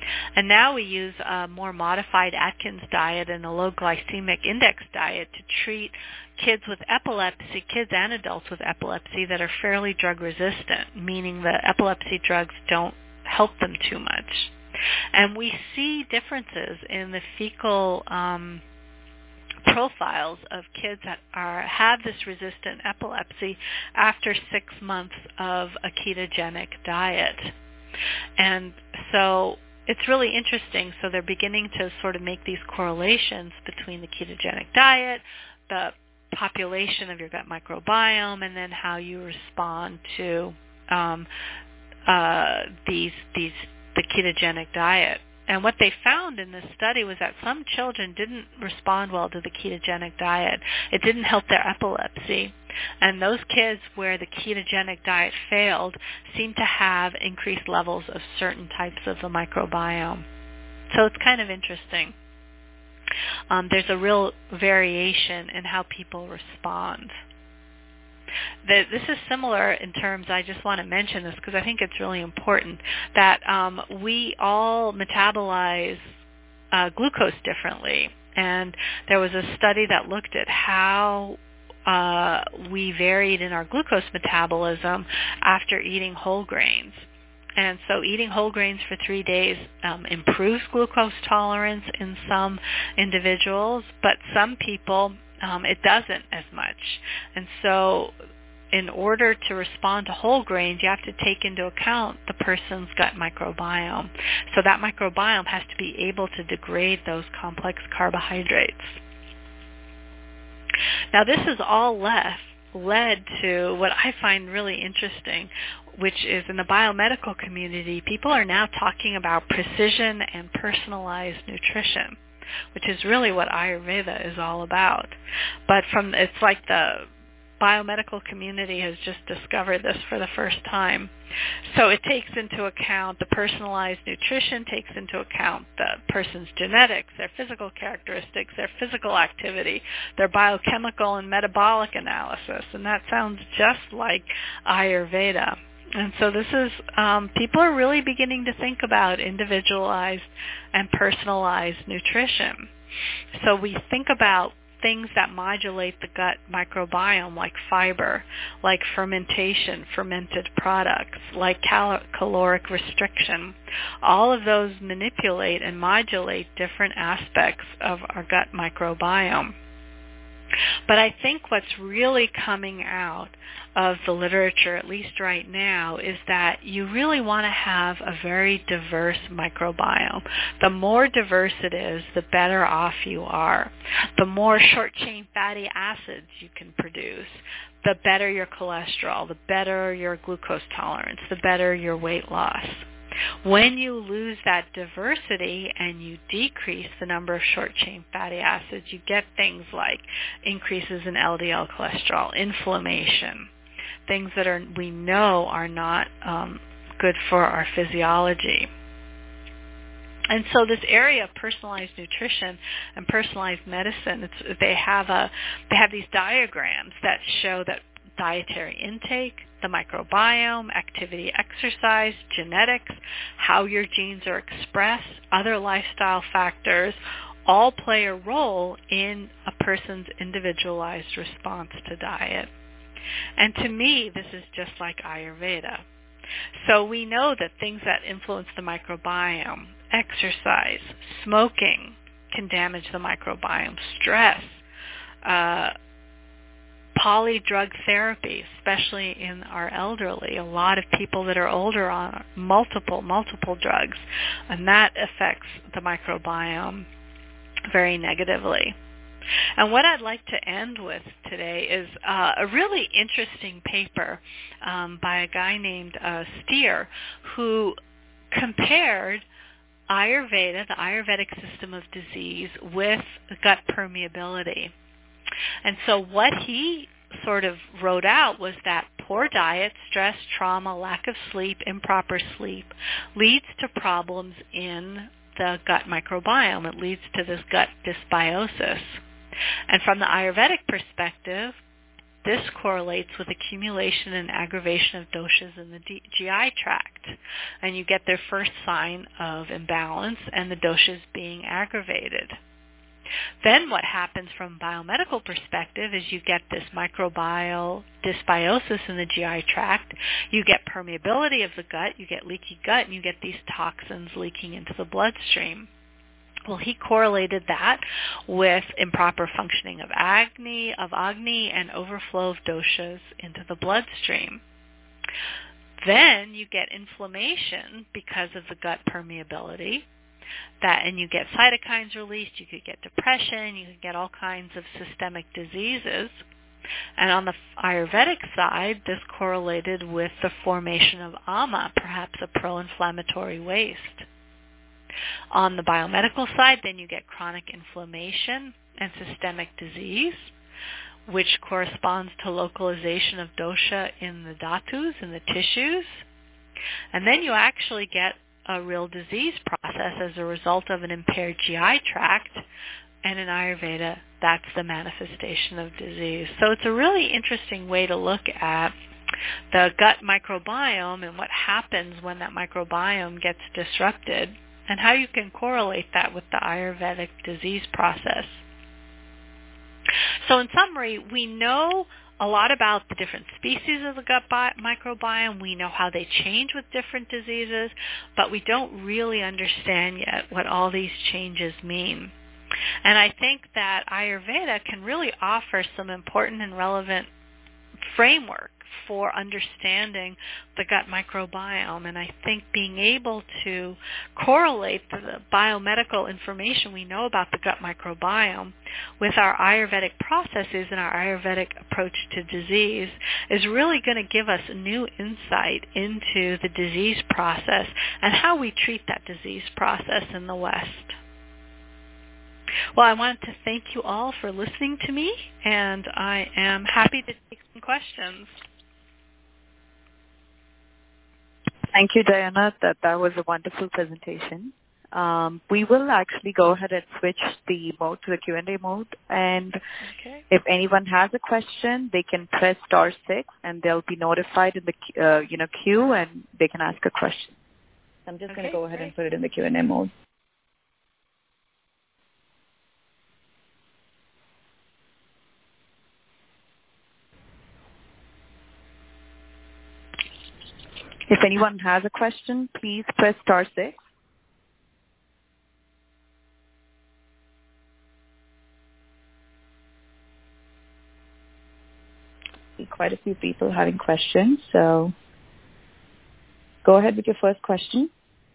And now we use a more modified Atkins diet and a low glycemic index diet to treat kids with epilepsy, kids and adults with epilepsy that are fairly drug resistant, meaning the epilepsy drugs don't help them too much. And we see differences in the fecal um, profiles of kids that are have this resistant epilepsy after six months of a ketogenic diet. And so it's really interesting. So they're beginning to sort of make these correlations between the ketogenic diet, the population of your gut microbiome, and then how you respond to um, uh, these these the ketogenic diet. And what they found in this study was that some children didn't respond well to the ketogenic diet. It didn't help their epilepsy. And those kids where the ketogenic diet failed seemed to have increased levels of certain types of the microbiome. So it's kind of interesting. Um, there's a real variation in how people respond. The, this is similar in terms, I just want to mention this because I think it's really important, that um, we all metabolize uh, glucose differently. And there was a study that looked at how uh, we varied in our glucose metabolism after eating whole grains. And so eating whole grains for three days um, improves glucose tolerance in some individuals, but some people um, it doesn't as much. And so in order to respond to whole grains, you have to take into account the person's gut microbiome. So that microbiome has to be able to degrade those complex carbohydrates. Now this is all left led to what I find really interesting, which is in the biomedical community, people are now talking about precision and personalized nutrition, which is really what Ayurveda is all about. But from it's like the biomedical community has just discovered this for the first time. So it takes into account the personalized nutrition, takes into account the person's genetics, their physical characteristics, their physical activity, their biochemical and metabolic analysis. And that sounds just like Ayurveda. And so this is, um, people are really beginning to think about individualized and personalized nutrition. So we think about things that modulate the gut microbiome, like fiber, like fermentation, fermented products, like cal- caloric restriction. All of those manipulate and modulate different aspects of our gut microbiome. But I think what's really coming out of the literature, at least right now, is that you really want to have a very diverse microbiome. The more diverse it is, the better off you are. The more short-chain fatty acids you can produce, the better your cholesterol, the better your glucose tolerance, the better your weight loss. When you lose that diversity and you decrease the number of short-chain fatty acids, you get things like increases in L D L cholesterol, inflammation, things that are we know are not um, good for our physiology. And so this area of personalized nutrition and personalized medicine, it's, they have a they have these diagrams that show that dietary intake, the microbiome, activity, exercise, genetics, how your genes are expressed, other lifestyle factors, all play a role in a person's individualized response to diet. And to me, this is just like Ayurveda. So we know that things that influence the microbiome, exercise, smoking, can damage the microbiome, stress, uh, polydrug therapy, especially in our elderly. A lot of people that are older on multiple, multiple drugs, and that affects the microbiome very negatively. And what I'd like to end with today is uh, a really interesting paper um, by a guy named uh, Steer, who compared Ayurveda, the Ayurvedic system of disease, with gut permeability. And so what he sort of wrote out was that poor diet, stress, trauma, lack of sleep, improper sleep leads to problems in the gut microbiome. It leads to this gut dysbiosis. And from the Ayurvedic perspective, this correlates with accumulation and aggravation of doshas in the D- G I tract. And you get their first sign of imbalance and the doshas being aggravated. Then what happens from a biomedical perspective is you get this microbial dysbiosis in the G I tract, you get permeability of the gut, you get leaky gut, and you get these toxins leaking into the bloodstream. Well, he correlated that with improper functioning of Agni, of Agni and overflow of doshas into the bloodstream. Then you get inflammation because of the gut permeability. That and you get cytokines released, you could get depression, you could get all kinds of systemic diseases. And on the Ayurvedic side, this correlated with the formation of ama, perhaps a pro-inflammatory waste. On the biomedical side, then you get chronic inflammation and systemic disease, which corresponds to localization of dosha in the dhatus, in the tissues. And then you actually get a real disease process as a result of an impaired G I tract, and in Ayurveda, that's the manifestation of disease. So it's a really interesting way to look at the gut microbiome and what happens when that microbiome gets disrupted, and how you can correlate that with the Ayurvedic disease process. So in summary, we know a lot about the different species of the gut bi- microbiome. We know how they change with different diseases, but we don't really understand yet what all these changes mean. And I think that Ayurveda can really offer some important and relevant framework for understanding the gut microbiome. And I think being able to correlate the biomedical information we know about the gut microbiome with our Ayurvedic processes and our Ayurvedic approach to disease is really going to give us a new insight into the disease process and how we treat that disease process in the West. Well, I wanted to thank you all for listening to me, and I am happy to take some questions. Thank you, Diana. That that was a wonderful presentation. Um, we will actually go ahead and switch the mode to the Q and A mode. And okay. If anyone has a question, they can press star six, and they'll be notified in the uh, you know queue, and they can ask a question. I'm just okay, going to go ahead great. and put it in the Q and A mode. If anyone has a question, please press star six. Quite a few people having questions, so go ahead with your first question.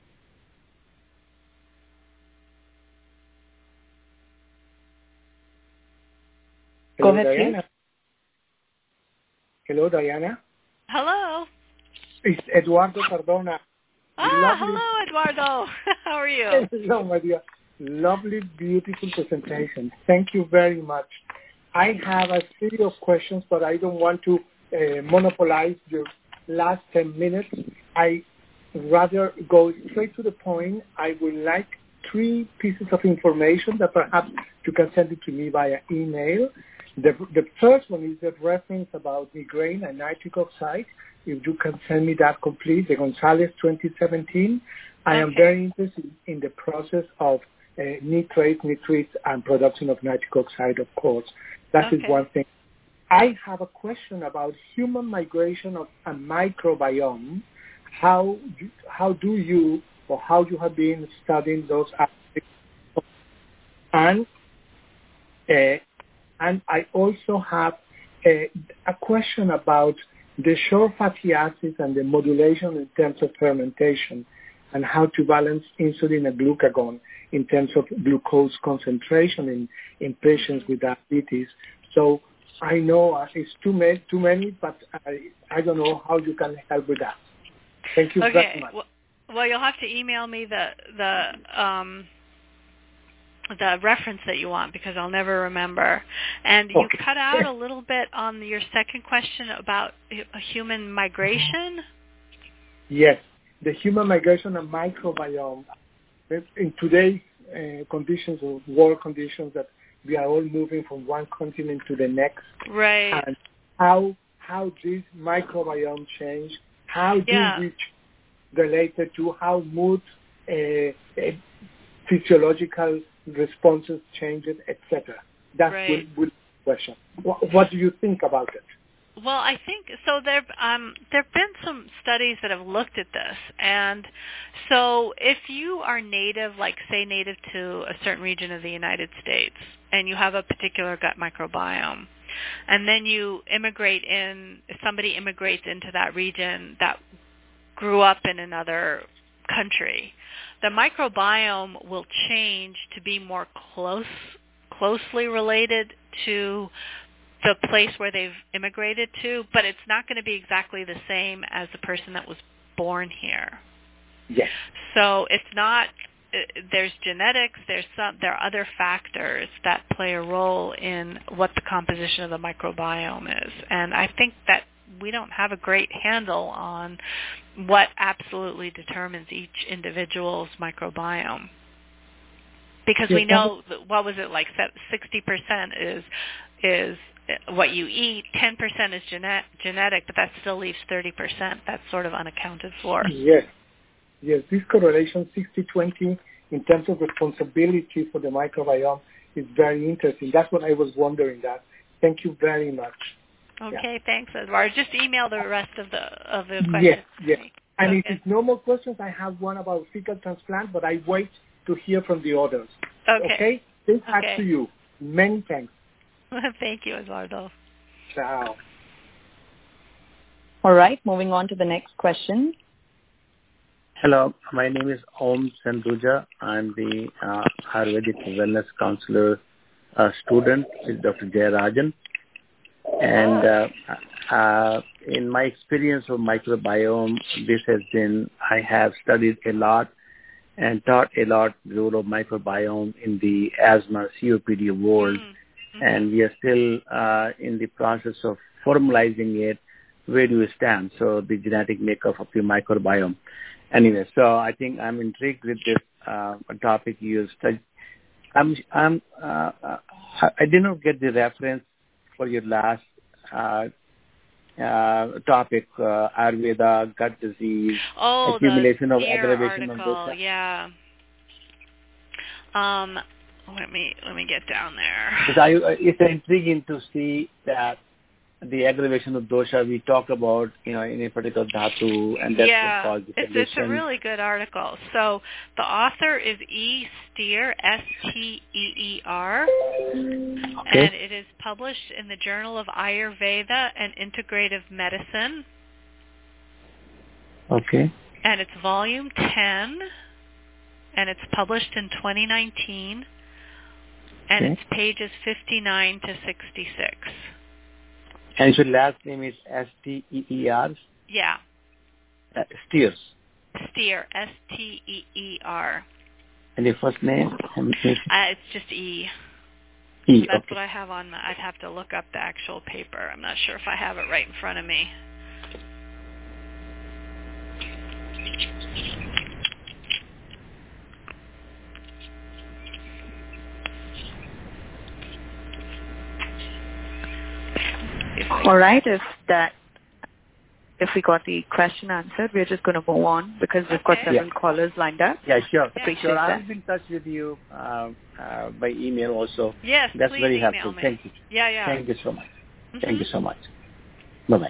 Hello, go ahead, Diana. please. Hello, Diana. Hello. It's Eduardo Cardona. Ah, Lovely. hello, Eduardo. How are you? Hello, my dear. Lovely, beautiful presentation. Thank you very much. I have a series of questions, but I don't want to uh, monopolize your last ten minutes. I rather go straight to the point. I would like three pieces of information that perhaps you can send it to me via email. The, the first one is the reference about migraine and nitric oxide. If you can send me that complete, the Gonzalez twenty seventeen. I okay. am very interested in the process of uh, nitrates, nitrates, and production of nitric oxide, of course. That okay. is one thing. I have a question about human migration of a microbiome. How do, how do you, or how you have been studying those aspects? And, uh, and I also have a, a question about the short fatty acids and the modulation in terms of fermentation, and how to balance insulin and glucagon in terms of glucose concentration in, in patients with diabetes. So I know it's too many, too many, but I, I don't know how you can help with that. Thank you okay. very much. Well, well, you'll have to email me the the um, the reference that you want, because I'll never remember. And you Okay. cut out a little bit on your second question about a human migration. Yes, the human migration and microbiome. In today's uh, conditions, or world conditions, that we are all moving from one continent to the next. Right. And how how this microbiome change, how Yeah. this is related to how mood, uh, uh, physiological responses change, et cetera. That's Right. the question. What, what do you think about it? Well, I think so. There, um, there've been some studies that have looked at this, and so if you are native, like say native to a certain region of the United States, and you have a particular gut microbiome, and then you immigrate in, if somebody immigrates into that region that grew up in another country, the microbiome will change to be more close, closely related to the place where they've immigrated to, but it's not going to be exactly the same as the person that was born here. Yes. So it's not, there's genetics, there's some, there are other factors that play a role in what the composition of the microbiome is. And I think that we don't have a great handle on what absolutely determines each individual's microbiome. Because we know, that, what was it, like sixty percent is is what you eat, ten percent is gene- genetic, but that still leaves thirty percent that's sort of unaccounted for. Yes. Yes, this correlation sixty twenty in terms of responsibility for the microbiome is very interesting. That's what I was wondering that. Thank you very much. Okay, yeah. Thanks, Eduardo. Just email the rest of the of the questions. Yes, yes. And okay. if it's no more questions, I have one about fecal transplant, but I wait to hear from the others. Okay. Okay? Thanks okay. back to you. Many thanks. Thank you, Eduardo. Ciao. All right, moving on to the next question. Hello, my name is Om Sandhuja. I'm the uh, Ayurvedic Wellness Counselor uh, student with Doctor Jayarajan. And uh, uh, in my experience of microbiome, this has been, I have studied a lot and taught a lot the role of microbiome in the asthma C O P D world. Mm-hmm. And we are still uh, in the process of formalizing it. Where do we stand? So the genetic makeup of the microbiome. Anyway, so I think I'm intrigued with this uh, topic you studied. I'm, I'm, uh, I did not get the reference for your last uh, uh, topic, uh, Ayurveda, gut disease, oh, accumulation the of aggravation article, of this. Yeah. Um, let me let me get down there. Because I, it's intriguing to see that the aggravation of dosha we talk about, you know, in a particular dhatu, and that's yeah, what causes the it's, it's a really good article. So the author is E. Steer, S T E E R, okay. and it is published in the Journal of Ayurveda and Integrative Medicine. Okay. And it's volume ten, and it's published in twenty nineteen, and okay. it's pages fifty-nine to sixty-six. And your last name is S T E E R? Yeah. Uh, Steers. Steer, S T E E R. And your first name? Uh, it's just E. E, That's okay. what I have on. I'd have to look up the actual paper. I'm not sure if I have it right in front of me. All right, if that, if we got the question answered, we're just going to move on because we've got Okay. several Yeah. callers lined up. Yeah, sure. Appreciate sure. that. I'll be in touch with you uh, uh, by email also. Yes, That's please very email helpful. me. Thank you. Yeah, yeah. Thank you so much. Mm-hmm. Thank you so much. Bye-bye.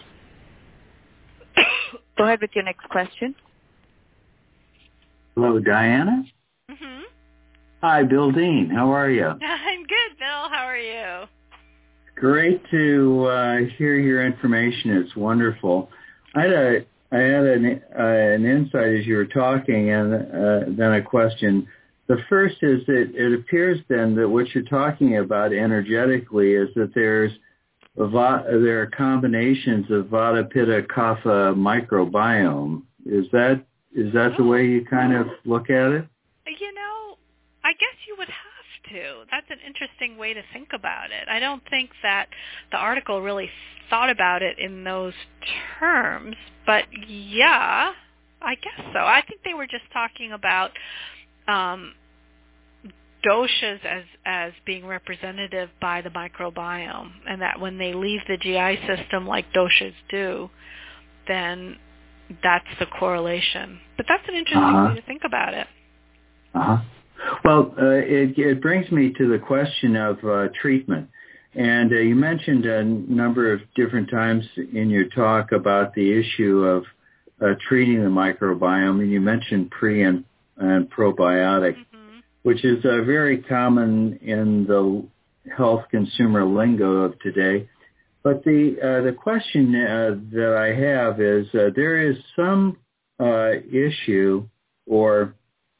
Go ahead with your next question. Hello, Diana. Mm-hmm. Hi, Bill Dean. How are you? I'm good, Bill. How are you? Great to uh, hear your information. It's wonderful. I had a I had an uh, an insight as you were talking, and uh, then a question. The first is that it appears then that what you're talking about energetically is that there's there are combinations of Vata, Pitta, Kapha microbiome. Is that is that the way you kind of look at it? You know, I guess you would have to. That's an interesting way to think about it. I don't think that the article really thought about it in those terms, but yeah, I guess so. I think they were just talking about um, doshas as, as being representative by the microbiome, and that when they leave the G I system like doshas do, then that's the correlation. But that's an interesting uh-huh. way to think about it. Uh-huh. Well, uh, it, it brings me to the question of uh, treatment. And uh, you mentioned a number of different times in your talk about the issue of uh, treating the microbiome, and you mentioned pre and, and probiotic, mm-hmm. which is uh, very common in the health consumer lingo of today. But the uh, the question uh, that I have is uh, there is some uh, issue or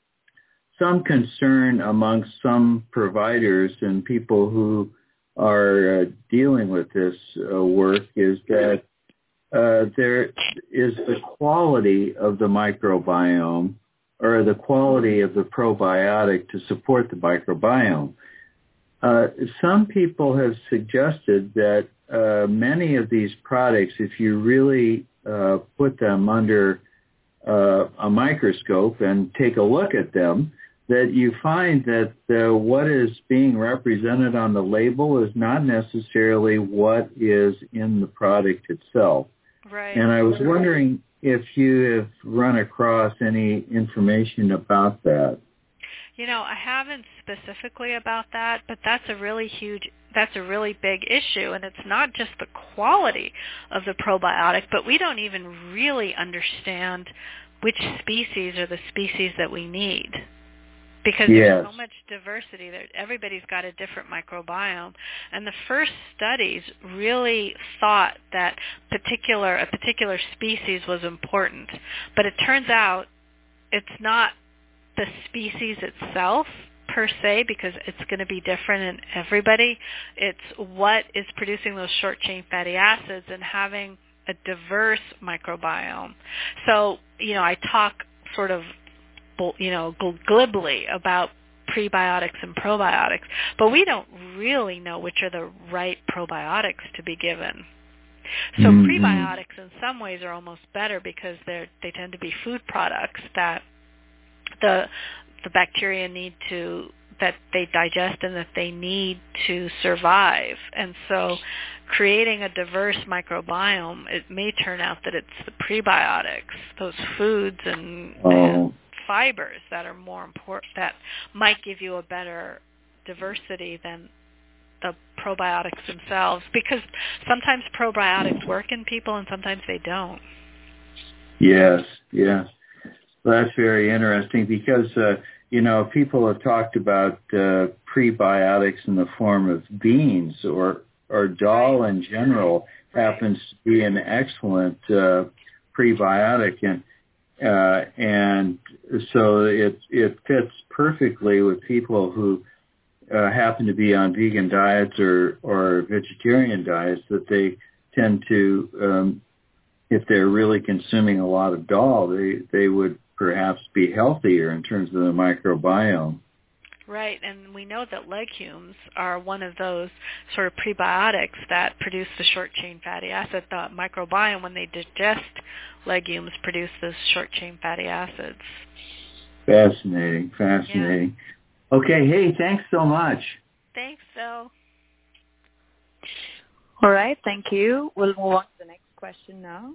some concern among some providers and people who are uh, dealing with this uh, work is that uh, there is the quality of the microbiome or the quality of the probiotic to support the microbiome. Uh, some people have suggested that uh, many of these products, if you really uh, put them under uh, a microscope and take a look at them, that you find that uh, what is being represented on the label is not necessarily what is in the product itself. Right. And I was wondering if you have run across any information about that. You know, I haven't specifically about that, but that's a really huge, that's a really big issue. And it's not just the quality of the probiotic, but we don't even really understand which species are the species that we need. Because yes. there's so much diversity there. Everybody's got a different microbiome. And the first studies really thought that particular a particular species was important. But it turns out it's not the species itself per se, because it's going to be different in everybody. It's what is producing those short-chain fatty acids and having a diverse microbiome. So, you know, I talk sort of you know, glibly about prebiotics and probiotics, but we don't really know which are the right probiotics to be given. So mm-hmm. prebiotics in some ways are almost better because they're they tend to be food products that the the bacteria need to that they digest and that they need to survive. And so creating a diverse microbiome, it may turn out that it's the prebiotics, those foods and, oh. and fibers that are more important, that might give you a better diversity than the probiotics themselves, because sometimes probiotics work in people and sometimes they don't. Yes, yes. Well, that's very interesting because, uh, you know, people have talked about uh, prebiotics in the form of beans or, or dal in general happens to be an excellent uh, prebiotic. And Uh, and so it it fits perfectly with people who uh, happen to be on vegan diets or, or vegetarian diets, that they tend to, um, if they're really consuming a lot of dal, they, they would perhaps be healthier in terms of the microbiome. Right, and we know that legumes are one of those sort of prebiotics that produce the short-chain fatty acid. The microbiome, when they digest legumes, produce those short-chain fatty acids. Fascinating, fascinating. Yeah. Okay, hey, thanks so much. Thanks, Phil. All right, thank you. We'll move on to the next question now.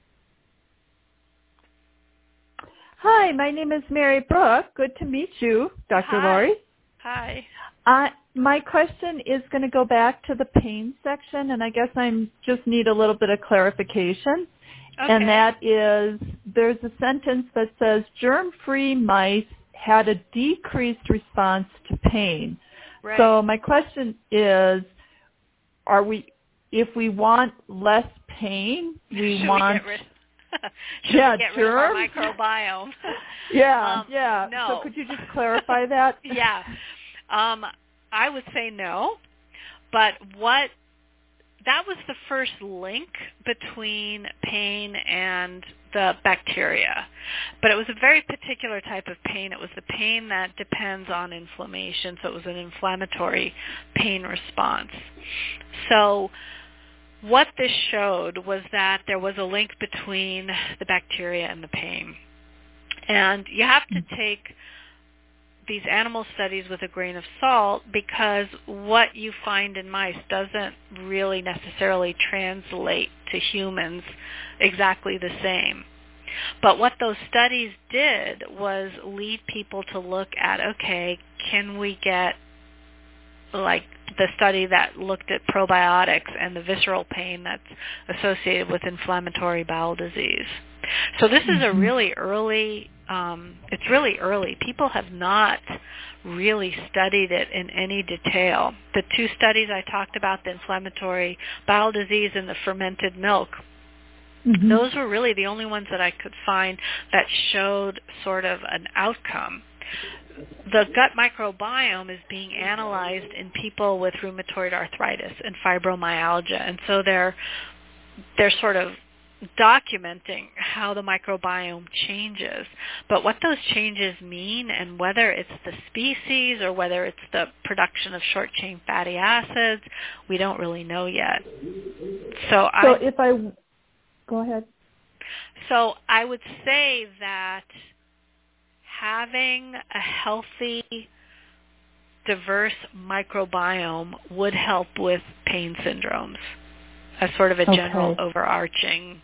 Hi, my name is Mary Brooke. Good to meet you, Doctor Hi. Laurie. Hi. Uh, my question is going to go back to the pain section, and I guess I just need a little bit of clarification. Okay. And that is, there's a sentence that says, germ-free mice had a decreased response to pain. Right. So my question is, are we, if we want less pain, we Should want... We get rid- Should yeah, we get germs? rid of our microbiome? yeah, um, yeah. No. So could you just clarify that? yeah. Um, I would say no. But what, that was the first link between pain and the bacteria. But it was a very particular type of pain. It was the pain that depends on inflammation. So it was an inflammatory pain response. So what this showed was that there was a link between the bacteria and the pain. And you have to take these animal studies with a grain of salt, because what you find in mice doesn't really necessarily translate to humans exactly the same. But what those studies did was lead people to look at, okay, can we get, like the study that looked at probiotics and the visceral pain that's associated with inflammatory bowel disease. So this is a really early, um, it's really early. People have not really studied it in any detail. The two studies I talked about, the inflammatory bowel disease and the fermented milk, mm-hmm. those were really the only ones that I could find that showed sort of an outcome. The gut microbiome is being analyzed in people with rheumatoid arthritis and fibromyalgia, and so they're they're sort of documenting how the microbiome changes. But what those changes mean, and whether it's the species or whether it's the production of short-chain fatty acids, we don't really know yet. So, so I, if I go ahead. So I would say that having a healthy, diverse microbiome would help with pain syndromes, as sort of a general okay. overarching.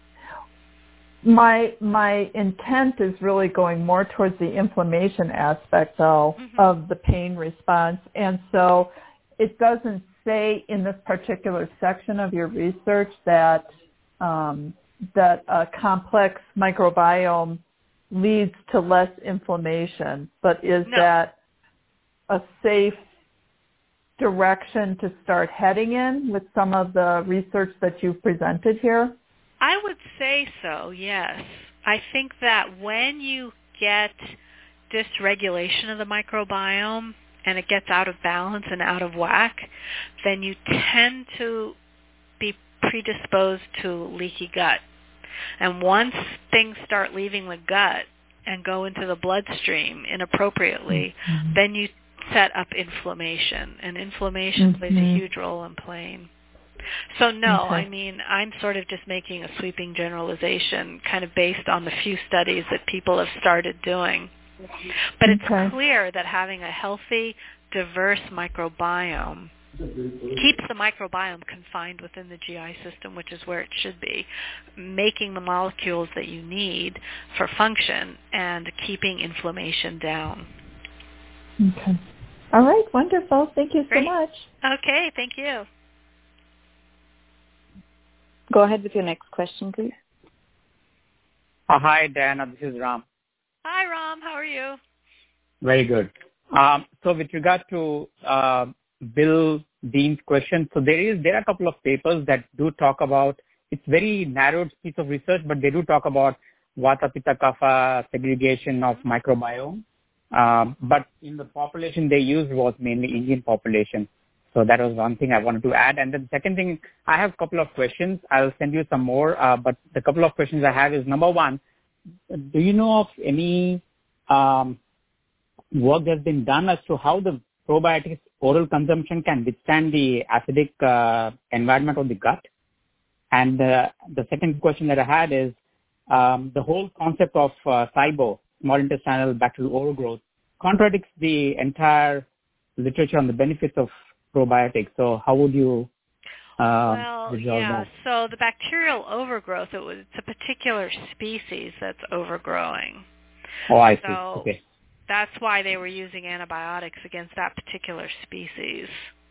My my intent is really going more towards the inflammation aspect, though, mm-hmm. of the pain response. And so it doesn't say in this particular section of your research that um, that a complex microbiome leads to less inflammation, but is no. that a safe direction to start heading in with some of the research that you've presented here? I would say so, yes. I think that when you get dysregulation of the microbiome and it gets out of balance and out of whack, then you tend to be predisposed to leaky gut. And once things start leaving the gut and go into the bloodstream inappropriately, mm-hmm. then you set up inflammation, and inflammation mm-hmm. plays a huge role in pain. So no, okay. I mean, I'm sort of just making a sweeping generalization kind of based on the few studies that people have started doing. But it's okay. clear that having a healthy, diverse microbiome keeps the microbiome confined within the G I system, which is where it should be, making the molecules that you need for function and keeping inflammation down. Okay. All right, wonderful. Thank you Great. so much. Okay, thank you. Go ahead with your next question, please. Uh, hi, Diana. This is Ram. Hi, Ram. How are you? Very good. Um, so with regard to uh, Bill Dean's question, so there is there are a couple of papers that do talk about, it's very narrowed piece of research, but they do talk about Vata, Pitta, Kapha segregation of microbiome. Um, but in the population they used was mainly Indian population. So that was one thing I wanted to add. And then the second thing, I have a couple of questions. I'll send you some more. Uh, but the couple of questions I have is, number one, do you know of any um, work that's been done as to how the probiotics oral consumption can withstand the acidic uh, environment of the gut? And uh, the second question that I had is um, the whole concept of uh, SIBO, small intestinal bacterial overgrowth, contradicts the entire literature on the benefits of probiotics. So how would you uh, well, resolve yeah. that? So the bacterial overgrowth, it was, it's a particular species that's overgrowing. Oh, I so see. Okay. That's why they were using antibiotics against that particular species.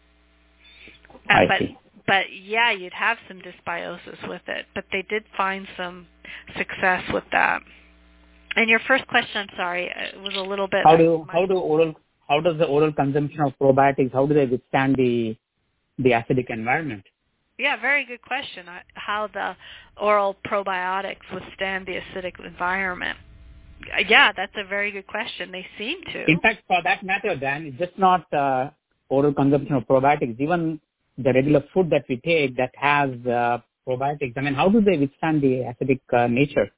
I but, see. But yeah, you'd have some dysbiosis with it. But they did find some success with that. And your first question, I'm sorry, it was a little bit. How do how do oral how does the oral consumption of probiotics, how do they withstand the the acidic environment? Yeah, very good question. How the oral probiotics withstand the acidic environment. Yeah, that's a very good question. They seem to. In fact, for that matter, Dan, it's just not uh, oral consumption of probiotics. Even the regular food that we take that has uh, probiotics, I mean, how do they withstand the acidic uh, nature?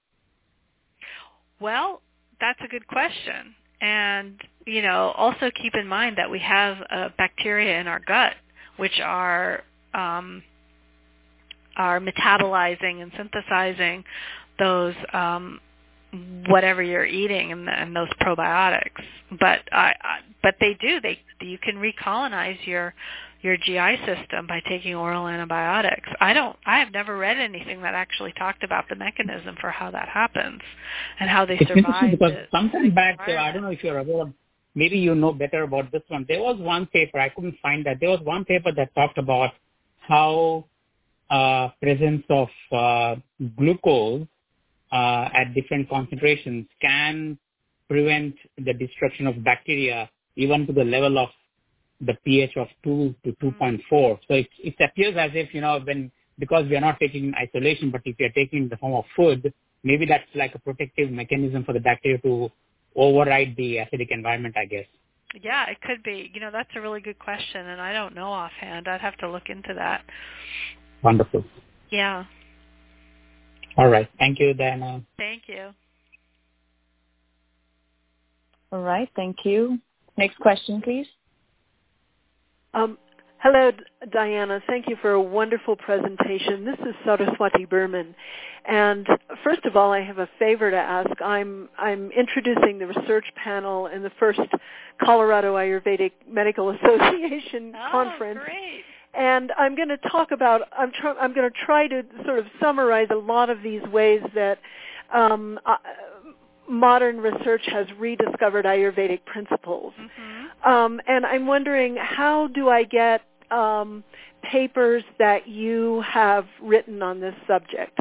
Well, that's a good question. And, you know, also keep in mind that we have uh, bacteria in our gut which are um, are metabolizing and synthesizing those um, whatever you're eating and, and those probiotics. But I, I, but they do. They you can recolonize your your G I system by taking oral antibiotics. I don't. I have never read anything that actually talked about the mechanism for how that happens and how they it's survive. Interesting because the, sometime back, uh, I don't know if you're aware of, maybe you know better about this one. There was one paper, I couldn't find that. There was one paper that talked about how uh, presence of uh, glucose uh, at different concentrations can prevent the destruction of bacteria even to the level of the pH of two to two point four. So it, it appears as if, you know, when because we are not taking in isolation, but if we are taking in the form of food, maybe that's like a protective mechanism for the bacteria to override the acidic environment, I guess. Yeah, it could be. You know, that's a really good question, and I don't know offhand. I'd have to look into that. Wonderful. Yeah. All right. Thank you, Diana. Thank you. All right. Thank you. Next question, please. Um, hello, Diana. Thank you for a wonderful presentation. This is Saraswati Berman. And first of all, I have a favor to ask. I'm, I'm introducing the research panel in the first Colorado Ayurvedic Medical Association oh, conference. Great. And I'm going to talk about, I'm, tr- I'm going to try to sort of summarize a lot of these ways that um, uh, modern research has rediscovered Ayurvedic principles. Mm-hmm. Um, and I'm wondering, how do I get um, papers that you have written on this subject?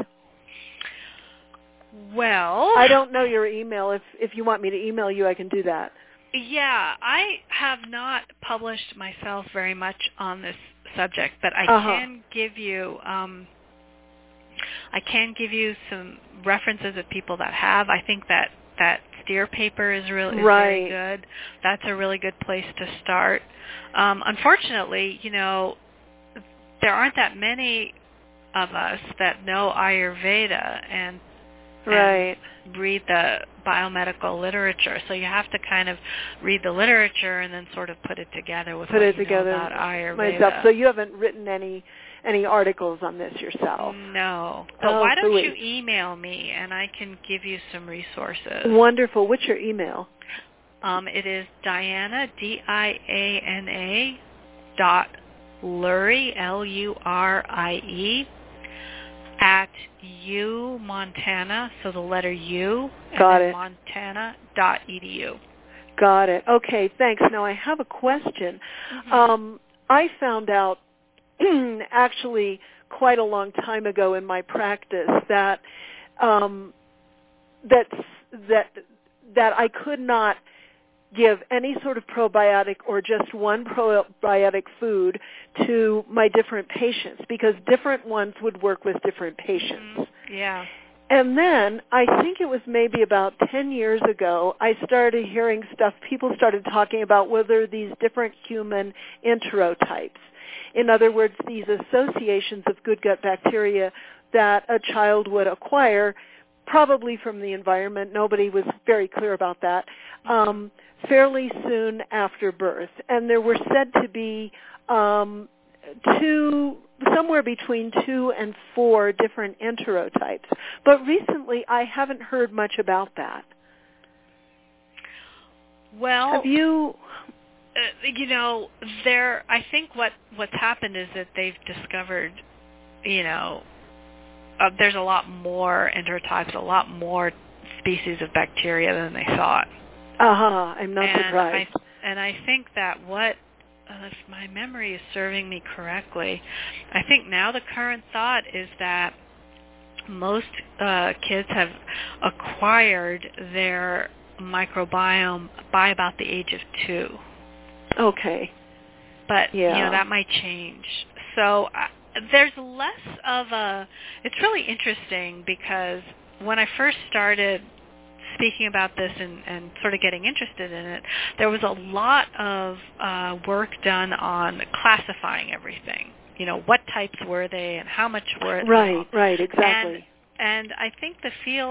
Well, I don't know your email. If if you want me to email you, I can do that. Yeah, I have not published myself very much on this subject, but I uh-huh. can give you um, I can give you some references of people that have. I think that that Steer paper is really is right. very good. That's a really good place to start. Um, unfortunately, you know, there aren't that many of us that know Ayurveda and, right. and read the biomedical literature. So you have to kind of read the literature and then sort of put it together with put what it you together know about Ayurveda. Myself. So you haven't written any any articles on this yourself? No. But oh, why don't sweet. you email me and I can give you some resources. Wonderful. What's your email? Um, it is Diana, D I A N A, dot Lurie, L U R I E, at U Montana, so the letter U, Got and it. Montana dot E D U. Got it. Okay, thanks. Now I have a question. Mm-hmm. Um, I found out actually quite a long time ago in my practice that um, that that that I could not give any sort of probiotic or just one probiotic food to my different patients because different ones would work with different patients. Mm-hmm. Yeah. And then I think it was maybe about ten years ago, I started hearing stuff, people started talking about whether these different human enterotypes, in other words, these associations of good gut bacteria that a child would acquire, probably from the environment, nobody was very clear about that, um, fairly soon after birth. And there were said to be um, two, somewhere between two and four different enterotypes. But recently I haven't heard much about that. Well, have you... Uh, you know, there. I think what what's happened is that they've discovered, you know, uh, there's a lot more enterotypes, a lot more species of bacteria than they thought. Uh-huh. I'm not and surprised. I, and I think that what, uh, if my memory is serving me correctly, I think now the current thought is that most uh, kids have acquired their microbiome by about the age of two. Okay. But, yeah. you know, that might change. So uh, there's less of a, it's really interesting because when I first started speaking about this and, and sort of getting interested in it, there was a lot of uh, work done on classifying everything. You know, what types were they and how much were they? Right, right, exactly. And, and I think the field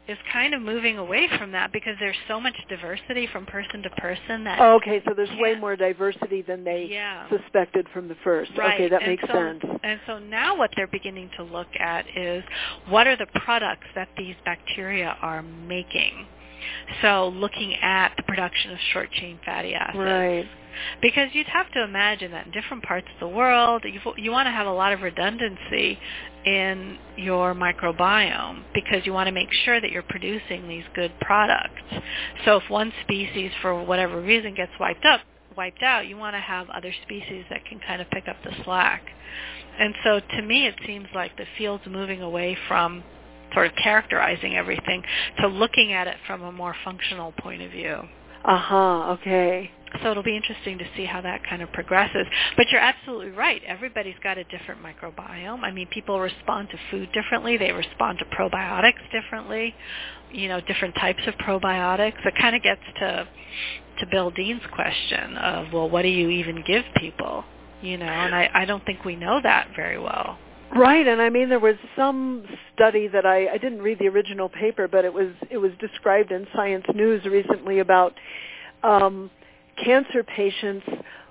is kind of moving away from that because there's so much diversity from person to person that oh, okay, so there's yeah. way more diversity than they yeah. suspected from the first. Right. Okay, that and makes so, sense. And so now what they're beginning to look at is what are the products that these bacteria are making. So looking at the production of short-chain fatty acids. Right. Because you'd have to imagine that in different parts of the world, you, you want to have a lot of redundancy in your microbiome because you want to make sure that you're producing these good products. So if one species, for whatever reason, gets wiped up, wiped out, you want to have other species that can kind of pick up the slack. And so to me, it seems like the field's moving away from sort of characterizing everything to looking at it from a more functional point of view. Uh-huh, okay. So it'll be interesting to see how that kind of progresses. But you're absolutely right. Everybody's got a different microbiome. I mean, people respond to food differently. They respond to probiotics differently, you know, different types of probiotics. It kind of gets to to Bill Dean's question of, well, what do you even give people? You know, and I, I don't think we know that very well. Right, and I mean there was some study that I, I didn't read the original paper, but it was it was described in Science News recently about um, cancer patients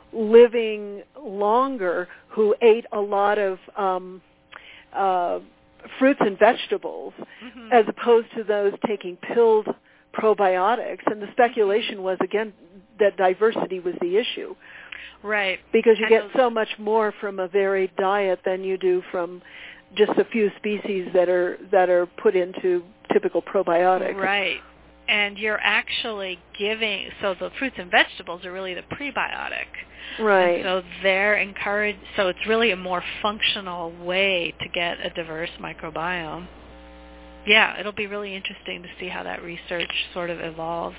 living longer who ate a lot of um, uh, fruits and vegetables, mm-hmm. as opposed to those taking pilled probiotics. And the speculation was, again, that diversity was the issue. Right. Because you and get those... so much more from a varied diet than you do from just a few species that are that are put into typical probiotics. Right. And you're actually giving, so the fruits and vegetables are really the prebiotic. Right. And so they're encouraged, so it's really a more functional way to get a diverse microbiome. Yeah, it'll be really interesting to see how that research sort of evolves.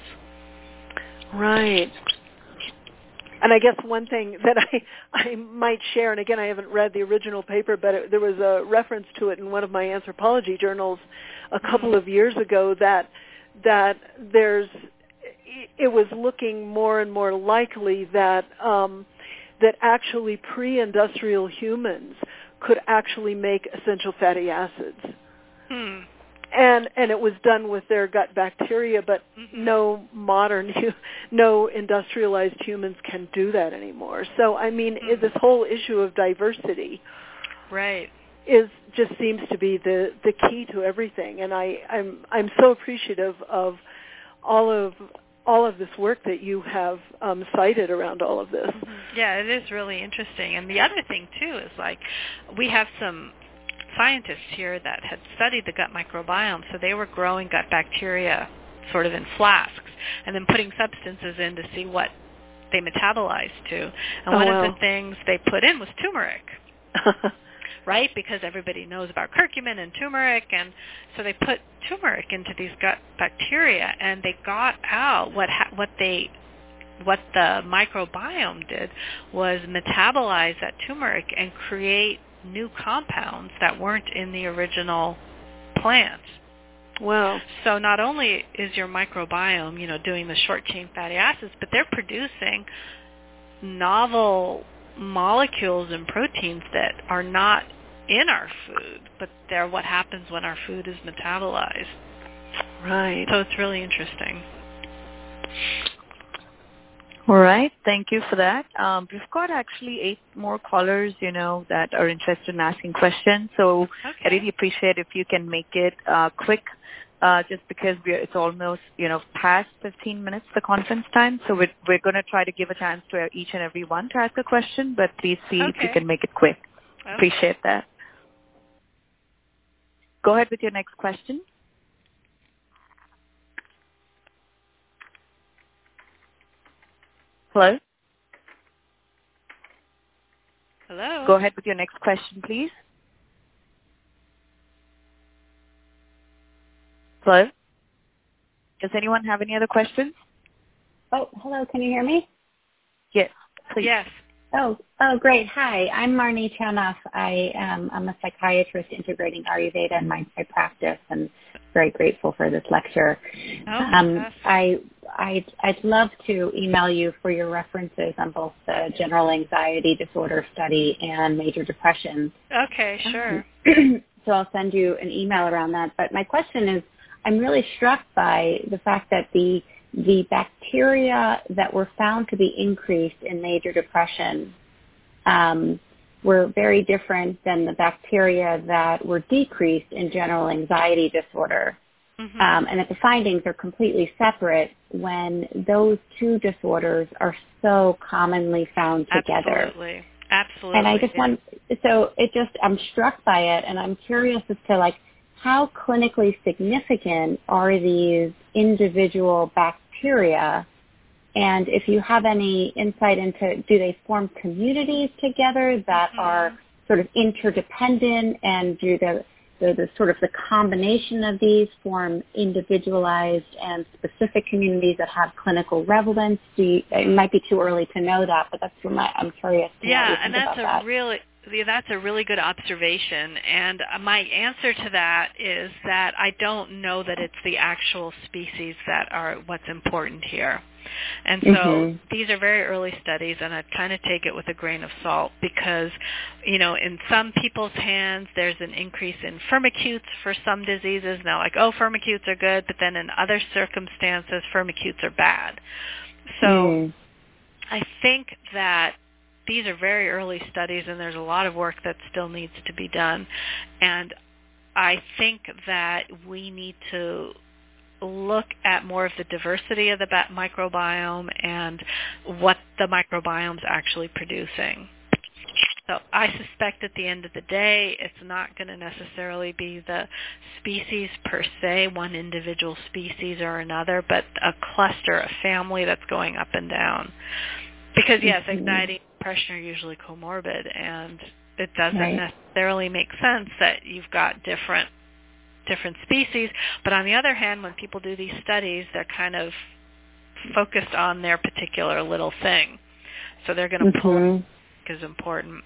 Right. And I guess one thing that I, I might share, and again, I haven't read the original paper, but it, there was a reference to it in one of my anthropology journals a couple of years ago that that there's, it was looking more and more likely that um, that actually pre-industrial humans could actually make essential fatty acids. Hmm. And and it was done with their gut bacteria, but mm-hmm. no modern, no industrialized humans can do that anymore. So I mean, mm-hmm. this whole issue of diversity, right, is just seems to be the, the key to everything. And I I'm I'm so appreciative of all of all of this work that you have um, cited around all of this. Mm-hmm. Yeah, it is really interesting. And the other thing too is like we have some scientists here that had studied the gut microbiome, so they were growing gut bacteria sort of in flasks and then putting substances in to see what they metabolized to. And oh, one wow. of the things they put in was turmeric, right? Because everybody knows about curcumin and turmeric, and so they put turmeric into these gut bacteria, and they got out what ha- what they what the microbiome did was metabolize that turmeric and create new compounds that weren't in the original plant. Wow. So not only is your microbiome, you know, doing the short-chain fatty acids, but they're producing novel molecules and proteins that are not in our food, but they're what happens when our food is metabolized. Right. So it's really interesting. All right. Thank you for that. Um, we've got actually eight more callers, you know, that are interested in asking questions. So okay. I really appreciate if you can make it uh, quick, uh, just because we're, it's almost, you know, past fifteen minutes, the conference time. So we're, we're going to try to give a chance to each and every one to ask a question, but please see okay. if you can make it quick. Okay. Appreciate that. Go ahead with your next question. Hello? Hello? Go ahead with your next question, please. Hello? Does anyone have any other questions? Oh, hello. Can you hear me? Yes, please. Yes. Oh, oh, great. Hi, I'm Marnie Chanoff. I am I'm a psychiatrist integrating Ayurveda in my, my practice, and very grateful for this lecture. Oh, um, I I'd, I'd love to email you for your references on both the general anxiety disorder study and major depression. Okay, sure. Um, so I'll send you an email around that. But my question is, I'm really struck by the fact that the the bacteria that were found to be increased in major depression um, were very different than the bacteria that were decreased in general anxiety disorder. Mm-hmm. Um, and that the findings are completely separate when those two disorders are so commonly found together. Absolutely. Absolutely. And I just want, so it just, I'm struck by it, and I'm curious as to, like, how clinically significant are these individual bacteria, and if you have any insight into, do they form communities together that mm-hmm. are sort of interdependent, and do the, the, the sort of the combination of these form individualized and specific communities that have clinical relevance? Do you, it might be too early to know that, but that's what my, I'm curious to yeah, know what you and think that's about a that. really that's a really good observation. And my answer to that is that I don't know that it's the actual species that are what's important here. And so mm-hmm. these are very early studies, and I'd kind of take it with a grain of salt because, you know, in some people's hands, there's an increase in firmicutes for some diseases. Now, like, oh, firmicutes are good, but then in other circumstances, firmicutes are bad. So mm. I think that these are very early studies, and there's a lot of work that still needs to be done. And I think that we need to look at more of the diversity of the microbiome and what the microbiome's actually producing. So I suspect at the end of the day, it's not going to necessarily be the species per se, one individual species or another, but a cluster, a family that's going up and down. Because, yes, anxiety and depression are usually comorbid, and it doesn't right. necessarily make sense that you've got different different species. But on the other hand, when people do these studies, they're kind of focused on their particular little thing. So they're going to mm-hmm. pull is important.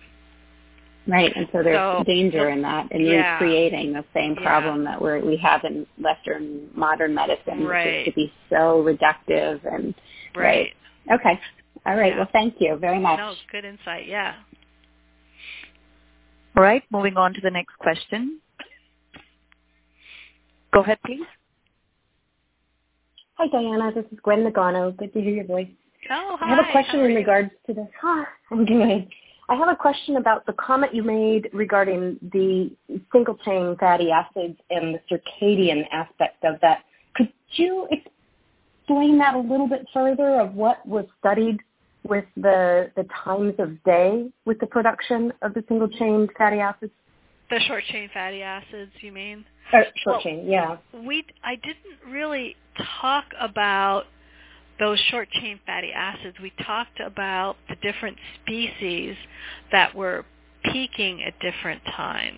Right, and so there's so, danger in that, and yeah. recreating the same problem yeah. that we're, we have in Western modern medicine, right. which is to be so reductive. and Right. right. Okay. All right. Yeah. Well, thank you very much. No, good insight. Yeah. All right. Moving on to the next question. Go ahead, please. Hi, Diana. This is Gwen Nagano. Good to hear your voice. Oh, hi. I have a question in you? regards to this. Hi, I'm good. I have a question about the comment you made regarding the single-chain fatty acids and the circadian aspect of that. Could you explain that a little bit further of what was studied with the the times of day with the production of the single-chain fatty acids? The short-chain fatty acids, you mean? Uh, short-chain, well, yeah. We, I didn't really talk about those short-chain fatty acids. We talked about the different species that were peaking at different times.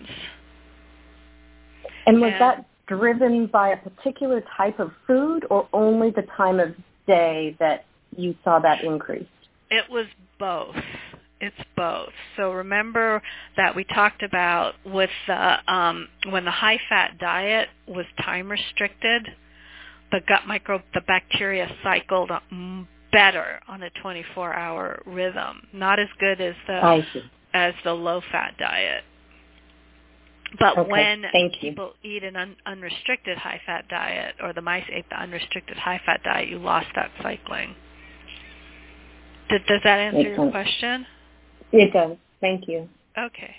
And was and that driven by a particular type of food or only the time of day that you saw that increase? It was both. It's both. So remember that we talked about with the, um, when the high-fat diet was time-restricted, the gut micro, the bacteria cycled better on a twenty-four hour rhythm. Not as good as the as the low-fat diet. But okay. when Thank people you. eat an un, unrestricted high-fat diet, or the mice ate the unrestricted high-fat diet, you lost that cycling. Did, does that answer Makes your sense. question? It does. Thank you. Okay.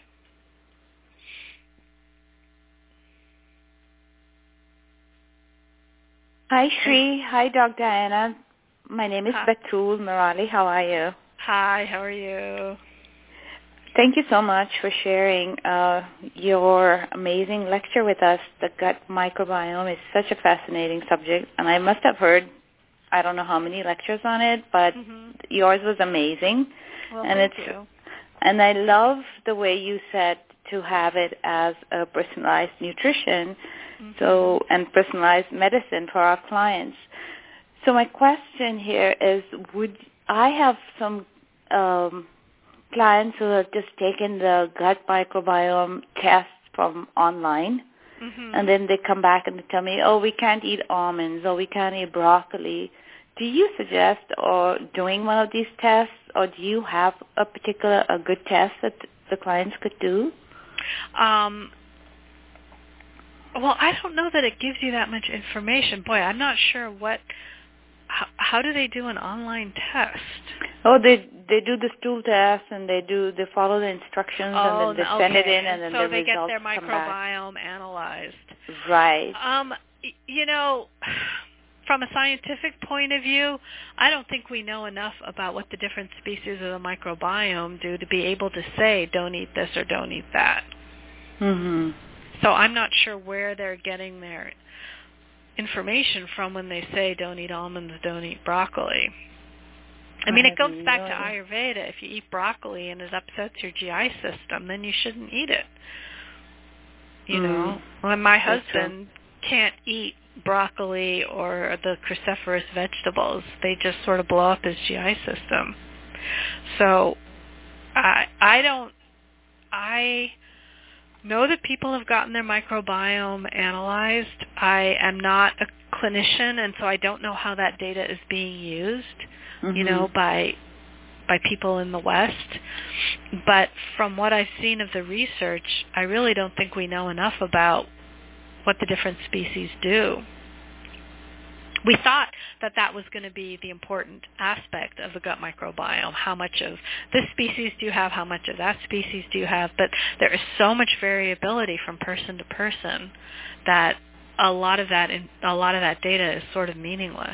Hi, Shri. Hi, Doctor Diana. My name is Hi. Batul Murali. How are you? Hi, how are you? Thank you so much for sharing uh, your amazing lecture with us. The gut microbiome is such a fascinating subject, and I must have heard, I don't know how many lectures on it, but mm-hmm. yours was amazing. Well, and thank it's, you. And I love the way you said to have it as a personalized nutrition. Mm-hmm. So, and personalized medicine for our clients. So my question here is, would I have some um, clients who have just taken the gut microbiome test from online, mm-hmm. and then they come back and they tell me, oh, we can't eat almonds, or we can't eat broccoli. Do you suggest or doing one of these tests, or do you have a particular a good test that the clients could do? Um. Well, I don't know that it gives you that much information. Boy, I'm not sure what. How, how do they do an online test? Oh, they they do the stool test and they do they follow the instructions oh, and then they okay. send it in and then so the they results get their come microbiome back. analyzed. Right. Um, you know, from a scientific point of view, I don't think we know enough about what the different species of the microbiome do to be able to say don't eat this or don't eat that. Mhm. So I'm not sure where they're getting their information from when they say don't eat almonds, don't eat broccoli. I mean, I it goes no back to idea. Ayurveda. If you eat broccoli and it upsets your G I system, then you shouldn't eat it. You mm. know, when my That's husband true. can't eat broccoli or the cruciferous vegetables, they just sort of blow up his G I system. So I I don't I know that people have gotten their microbiome analyzed. I am not a clinician, and so I don't know how that data is being used, mm-hmm. you know, by by people in the West. But from what I've seen of the research, I really don't think we know enough about what the different species do. We thought that that was going to be the important aspect of the gut microbiome. How much of this species do you have? How much of that species do you have? But there is so much variability from person to person that a lot of that in, a lot of that data is sort of meaningless.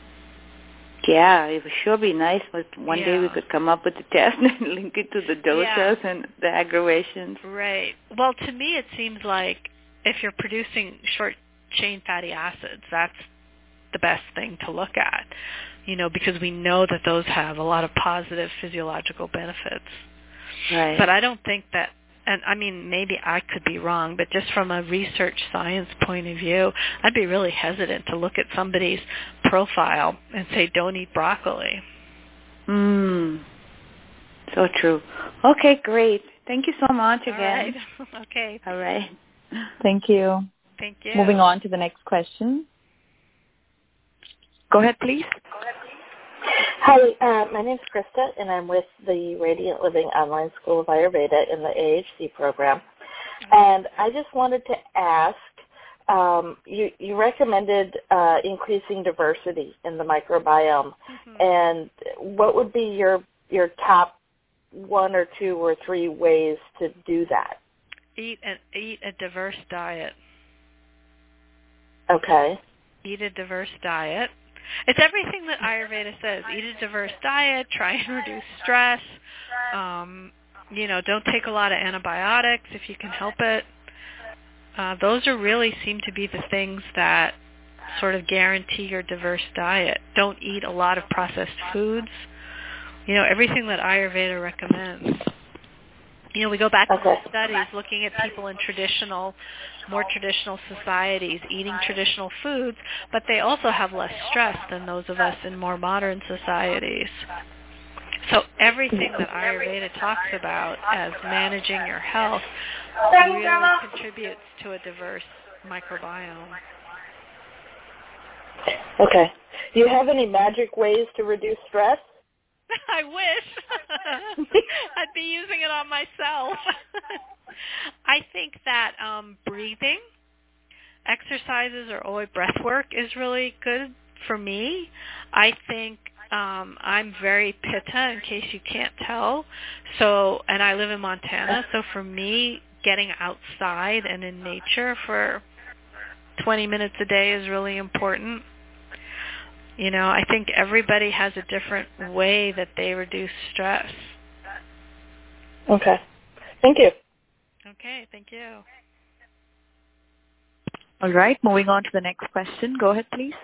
Yeah, it would sure be nice if one yeah. day we could come up with a test and link it to the doshas yeah. and the aggravations. Right. Well, to me it seems like if you're producing short-chain fatty acids, that's the best thing to look at, you know, because we know that those have a lot of positive physiological benefits. Right. But I don't think that, and I mean, maybe I could be wrong, but just from a research science point of view, I'd be really hesitant to look at somebody's profile and say, don't eat broccoli. Mm. So true. Okay, great. Thank you so much again. All right. Okay. All right. Thank you. Thank you. Moving on to the next question. Go ahead, please. Hi, uh, my name is Krista, and I'm with the Radiant Living Online School of Ayurveda in the A H C program. And I just wanted to ask, um, you, you recommended uh, increasing diversity in the microbiome, mm-hmm. and what would be your your top one or two or three ways to do that? Eat an eat a diverse diet. Okay. Eat a diverse diet. It's everything that Ayurveda says. Eat a diverse diet, try and reduce stress, um, you know, don't take a lot of antibiotics if you can help it. Uh, those are really seem to be the things that sort of guarantee your diverse diet. Don't eat a lot of processed foods. You know, everything that Ayurveda recommends. You know, we go back to the studies looking at people in traditional, more traditional societies eating traditional foods, but they also have less stress than those of us in more modern societies. So everything that Ayurveda talks about as managing your health really contributes to a diverse microbiome. Okay. Do you have any magic ways to reduce stress? I wish. I'd be using it on myself. I think that um, breathing exercises or oil breath work is really good for me. I think um, I'm very pitta, in case you can't tell. So, and I live in Montana, so for me, getting outside and in nature for twenty minutes a day is really important. You know, I think everybody has a different way that they reduce stress. Okay. Thank you. Okay, thank you. All right, moving on to the next question. Go ahead, please.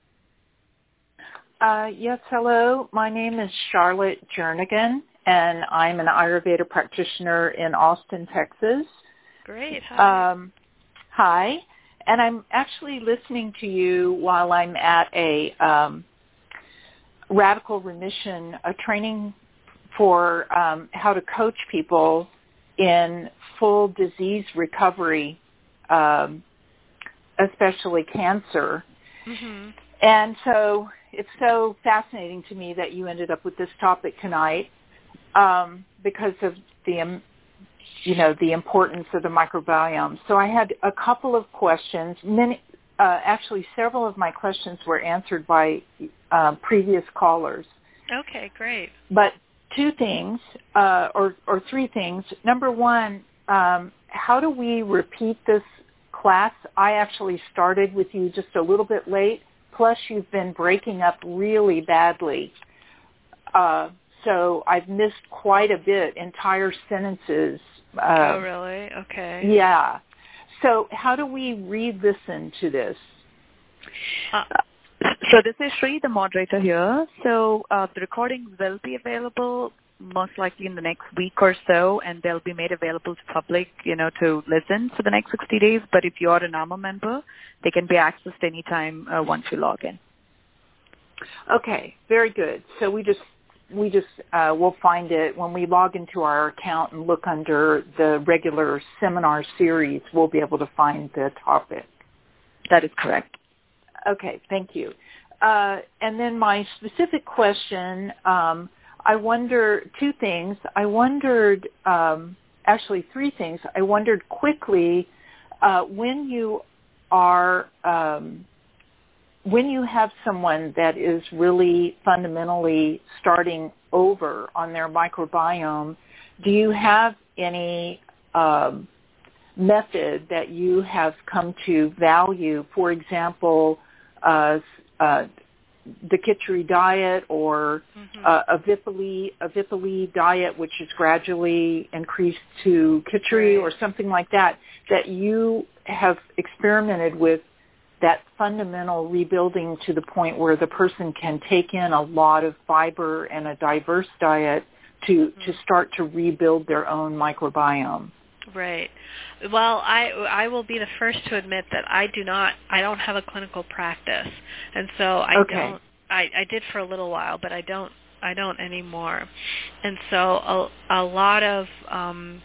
Uh, yes, hello. My name is Charlotte Jernigan, and I'm an Ayurveda practitioner in Austin, Texas. Great. Hi. Um, hi. And I'm actually listening to you while I'm at a um, Radical Remission, a training for um, how to coach people in full disease recovery, um, especially cancer. Mm-hmm. And so it's so fascinating to me that you ended up with this topic tonight um, because of the um, you know, the importance of the microbiome. So I had a couple of questions. Many, uh, actually, several of my questions were answered by uh, previous callers. Okay, great. But two things, uh, or, or three things. Number one, um, how do we repeat this class? I actually started with you just a little bit late, plus you've been breaking up really badly. Uh, so I've missed quite a bit, entire sentences. Uh, oh, really? Okay. Yeah. So how do we re-listen to this? Uh, so this is Sri, the moderator here. So uh, the recordings will be available most likely in the next week or so, and they'll be made available to public, you know, to listen for the next sixty days. But if you're a NAMA member, they can be accessed anytime uh, once you log in. Okay, very good. So we just we just uh, we'll find it when we log into our account and look under the regular seminar series. We'll be able to find the topic. That is correct. Okay, thank you. Uh, and then my specific question, um, I wonder two things. I wondered, um, actually three things. I wondered quickly uh, when you are, um, when you have someone that is really fundamentally starting over on their microbiome, do you have any um, method that you have come to value? For example, uh, uh, the Khichdi diet or mm-hmm. uh, a Vipali, a Vipali diet, which is gradually increased to Khichdi right. or something like that, that you have experimented with that fundamental rebuilding to the point where the person can take in a lot of fiber and a diverse diet to, mm-hmm. to start to rebuild their own microbiome. Right. Well, I I will be the first to admit that I do not I don't have a clinical practice, and so I okay. don't I, I did for a little while, but I don't I don't anymore, and so a, a lot of um,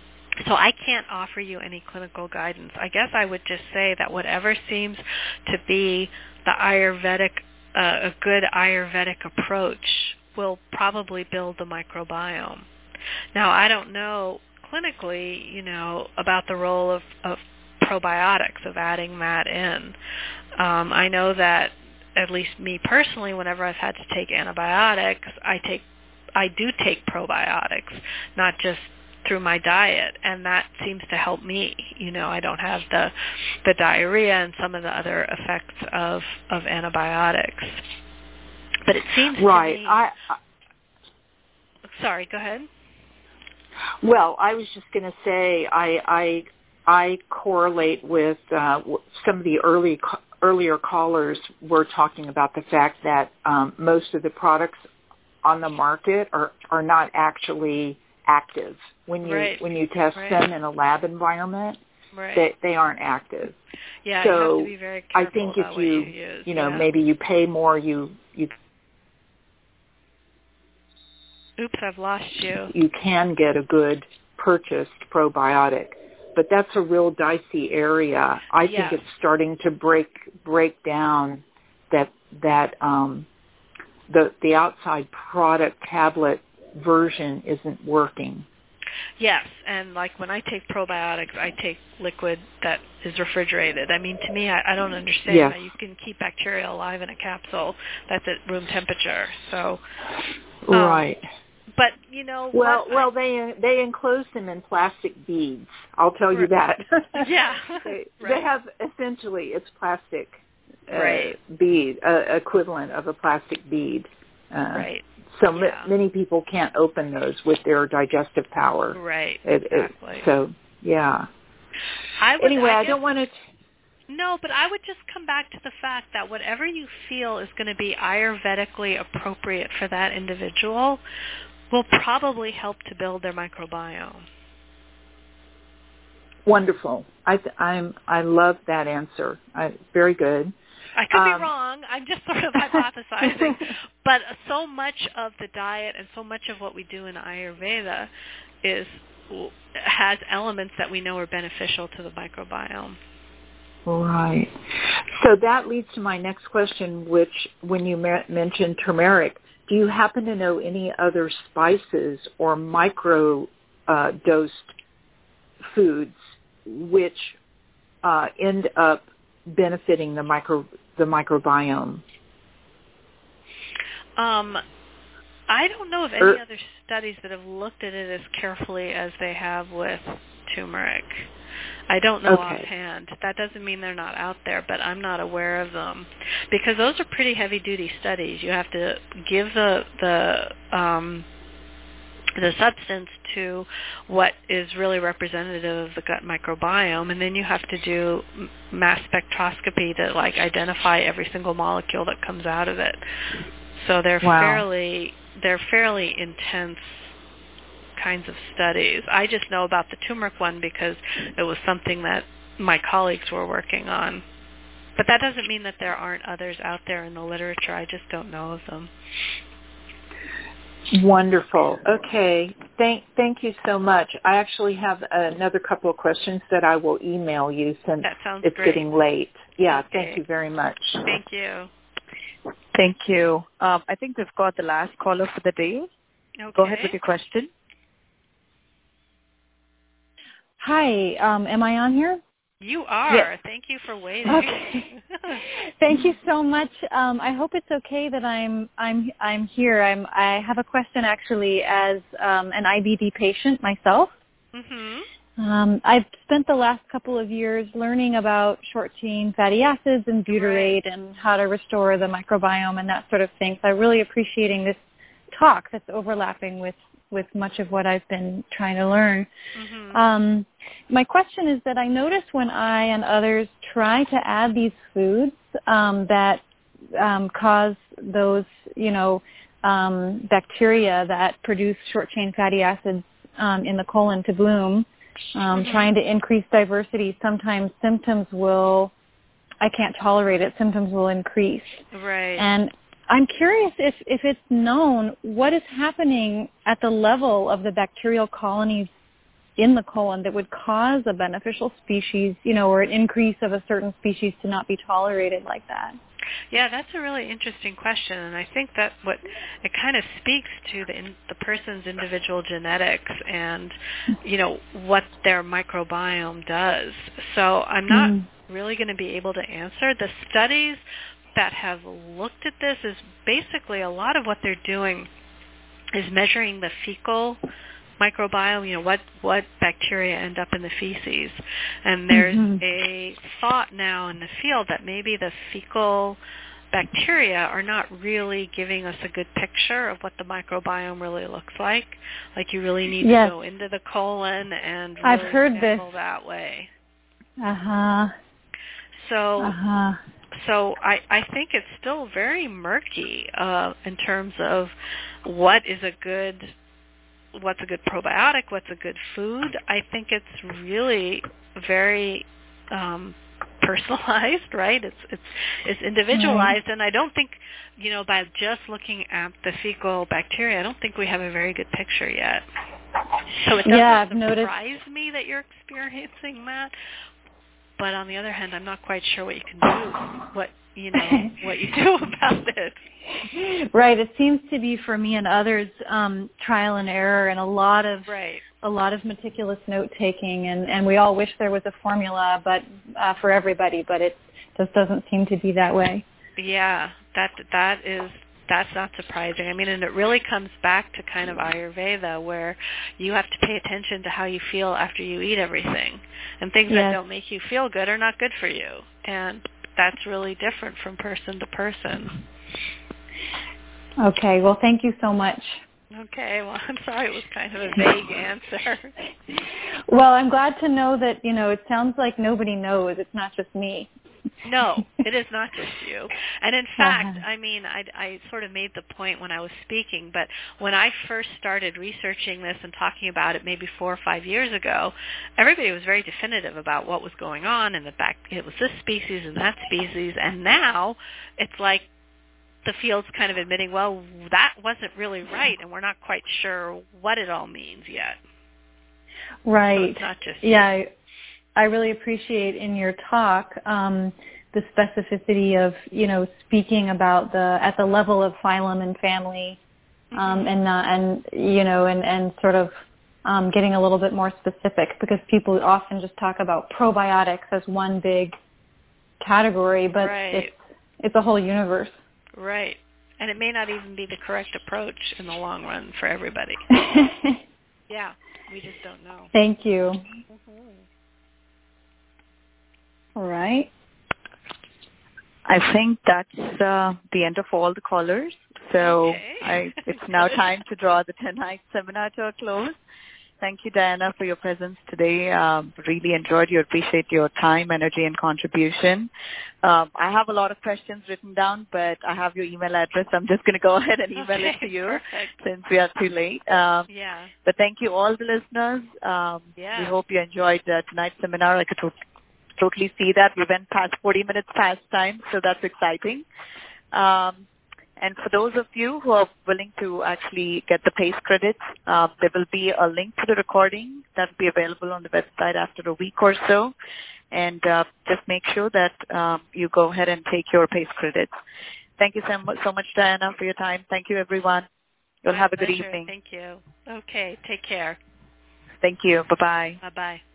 so I can't offer you any clinical guidance. I guess I would just say that whatever seems to be the Ayurvedic uh, a good Ayurvedic approach will probably build the microbiome. Now I don't know clinically, you know, about the role of, of probiotics, of adding that in. Um, I know that, at least me personally, whenever I've had to take antibiotics, I take, I do take probiotics, not just through my diet, and that seems to help me. You know, I don't have the the diarrhea and some of the other effects of, of antibiotics. But it seems right. to me... I, I... Sorry, go ahead. Well, I was just going to say I, I I correlate with uh, some of the early earlier callers were talking about the fact that um, most of the products on the market are, are not actually active when you right. when you test right. them in a lab environment. Right. They they aren't active. Yeah, so you have to be very careful I think about if what you you use. you know yeah. maybe you pay more, you you. Oops, I've lost you. You can get a good purchased probiotic, but that's a real dicey area. I yes. think it's starting to break break down that that um, the the outside product tablet version isn't working. Yes, and like when I take probiotics, I take liquid that is refrigerated. I mean, to me, I, I don't understand yes. how you can keep bacteria alive in a capsule that's at room temperature. So, um, right. But you know, well, what well, I, they they enclose them in plastic beads. I'll tell you that. Yeah, they, right. they have essentially it's plastic uh, right. bead, uh, equivalent of a plastic bead. Uh, right. So yeah. m- many people can't open those with their digestive power. Right. It, exactly. It, so yeah. I would, anyway, I, I don't want to. T- No, but I would just come back to the fact that whatever you feel is going to be Ayurvedically appropriate for that individual will probably help to build their microbiome. Wonderful. I th- I'm I love that answer. I, very good. I could um, be wrong. I'm just sort of hypothesizing. But so much of the diet and so much of what we do in Ayurveda is has elements that we know are beneficial to the microbiome. Right. So that leads to my next question, which when you ma- mentioned turmeric, do you happen to know any other spices or micro uh, dosed foods which uh, end up benefiting the micro the microbiome? Um, I don't know of any er, other studies that have looked at it as carefully as they have with turmeric. I don't know okay. offhand. That doesn't mean they're not out there, but I'm not aware of them because those are pretty heavy-duty studies. You have to give the the um, the substance to what is really representative of the gut microbiome, and then you have to do mass spectroscopy to like identify every single molecule that comes out of it. So they're wow. fairly they're fairly intense kinds of studies. I just know about the turmeric one because it was something that my colleagues were working on. But that doesn't mean that there aren't others out there in the literature. I just don't know of them. Wonderful. Okay. Thank thank you so much. I actually have another couple of questions that I will email you since that sounds it's great. getting late. Yeah, okay. Thank you very much. Thank you. Thank you. Um, I think we've got the last caller for the day. Okay. Go ahead with your question. Hi, um, am I on here? You are. Yes. Thank you for waiting. Okay. Thank you so much. Um, I hope it's okay that I'm I'm I'm here. I'm I have a question actually as um, an I B D patient myself. Mm-hmm. Um, I've spent the last couple of years learning about short chain fatty acids and butyrate right. and how to restore the microbiome and that sort of thing. So I'm really appreciating this talk that's overlapping with with much of what I've been trying to learn. Mm-hmm. Um, my question is that I notice when I and others try to add these foods um, that um, cause those, you know, um, bacteria that produce short-chain fatty acids um, in the colon to bloom, um, mm-hmm. trying to increase diversity, sometimes symptoms will, I can't tolerate it, symptoms will increase. Right. And I'm curious if, if it's known what is happening at the level of the bacterial colonies in the colon that would cause a beneficial species, you know, or an increase of a certain species to not be tolerated like that. Yeah, that's a really interesting question, and I think that what it kind of speaks to the in, the person's individual genetics and, you know, what their microbiome does. So I'm not mm. really going to be able to answer. The studies that have looked at this is basically a lot of what they're doing is measuring the fecal microbiome, you know, what, what bacteria end up in the feces. And there's mm-hmm. a thought now in the field that maybe the fecal bacteria are not really giving us a good picture of what the microbiome really looks like. Like you really need yes. to go into the colon and really I've heard sample this. that way. Uh-huh. So... Uh-huh. So I, I think it's still very murky uh, in terms of what is a good, what's a good probiotic, what's a good food. I think it's really very um, personalized, right? It's it's it's individualized, right. And I don't think, you know, by just looking at the fecal bacteria, I don't think we have a very good picture yet. So it doesn't yeah, I've surprise noticed. me that you're experiencing that. But on the other hand, I'm not quite sure what you can do, what you know, what you do about it. Right. It seems to be for me and others um, trial and error, and a lot of right. a lot of meticulous note taking, and, and we all wish there was a formula, but uh, for everybody, but it just doesn't seem to be that way. Yeah, that that is. That's not surprising. I mean, and it really comes back to kind of Ayurveda, where you have to pay attention to how you feel after you eat everything. And things yes. that don't make you feel good are not good for you. And that's really different from person to person. Okay. Well, thank you so much. Okay. Well, I'm sorry it was kind of a vague answer. Well, I'm glad to know that, you know, it sounds like nobody knows. It's not just me. No, it is not just you. And in fact, uh-huh. I mean, I, I sort of made the point when I was speaking, but when I first started researching this and talking about it maybe four or five years ago, everybody was very definitive about what was going on, and the back, it was this species and that species, and now it's like the field's kind of admitting, well, that wasn't really right, and we're not quite sure what it all means yet. Right. So it's not just yeah. you. I really appreciate in your talk um, the specificity of, you know, speaking about the at the level of phylum and family, um, mm-hmm. and uh, and you know, and, and sort of um, getting a little bit more specific, because people often just talk about probiotics as one big category, but right. it's it's a whole universe. Right. And it may not even be the correct approach in the long run for everybody. Yeah, we just don't know. Thank you. Mm-hmm. All right. I think that's uh, the end of all the callers. So okay. I, it's now time to draw the ten-night seminar to a close. Thank you, Diana, for your presence today. Um, really enjoyed you. Appreciate your time, energy, and contribution. Um, I have a lot of questions written down, but I have your email address. I'm just going to go ahead and email okay, it to you perfect. since we are too late. Um, yeah. But thank you, all the listeners. Um, yeah. We hope you enjoyed uh, tonight's seminar. I could to- totally see that. We went past forty minutes past time, so that's exciting. Um, And for those of you who are willing to actually get the PACE credits, uh, there will be a link to the recording that will be available on the website after a week or so. And uh, just make sure that um, you go ahead and take your PACE credits. Thank you so much, so much, Diana, for your time. Thank you, everyone. You'll My have a pleasure. good evening. Thank you. Okay, take care. Thank you. Bye-bye. Bye-bye.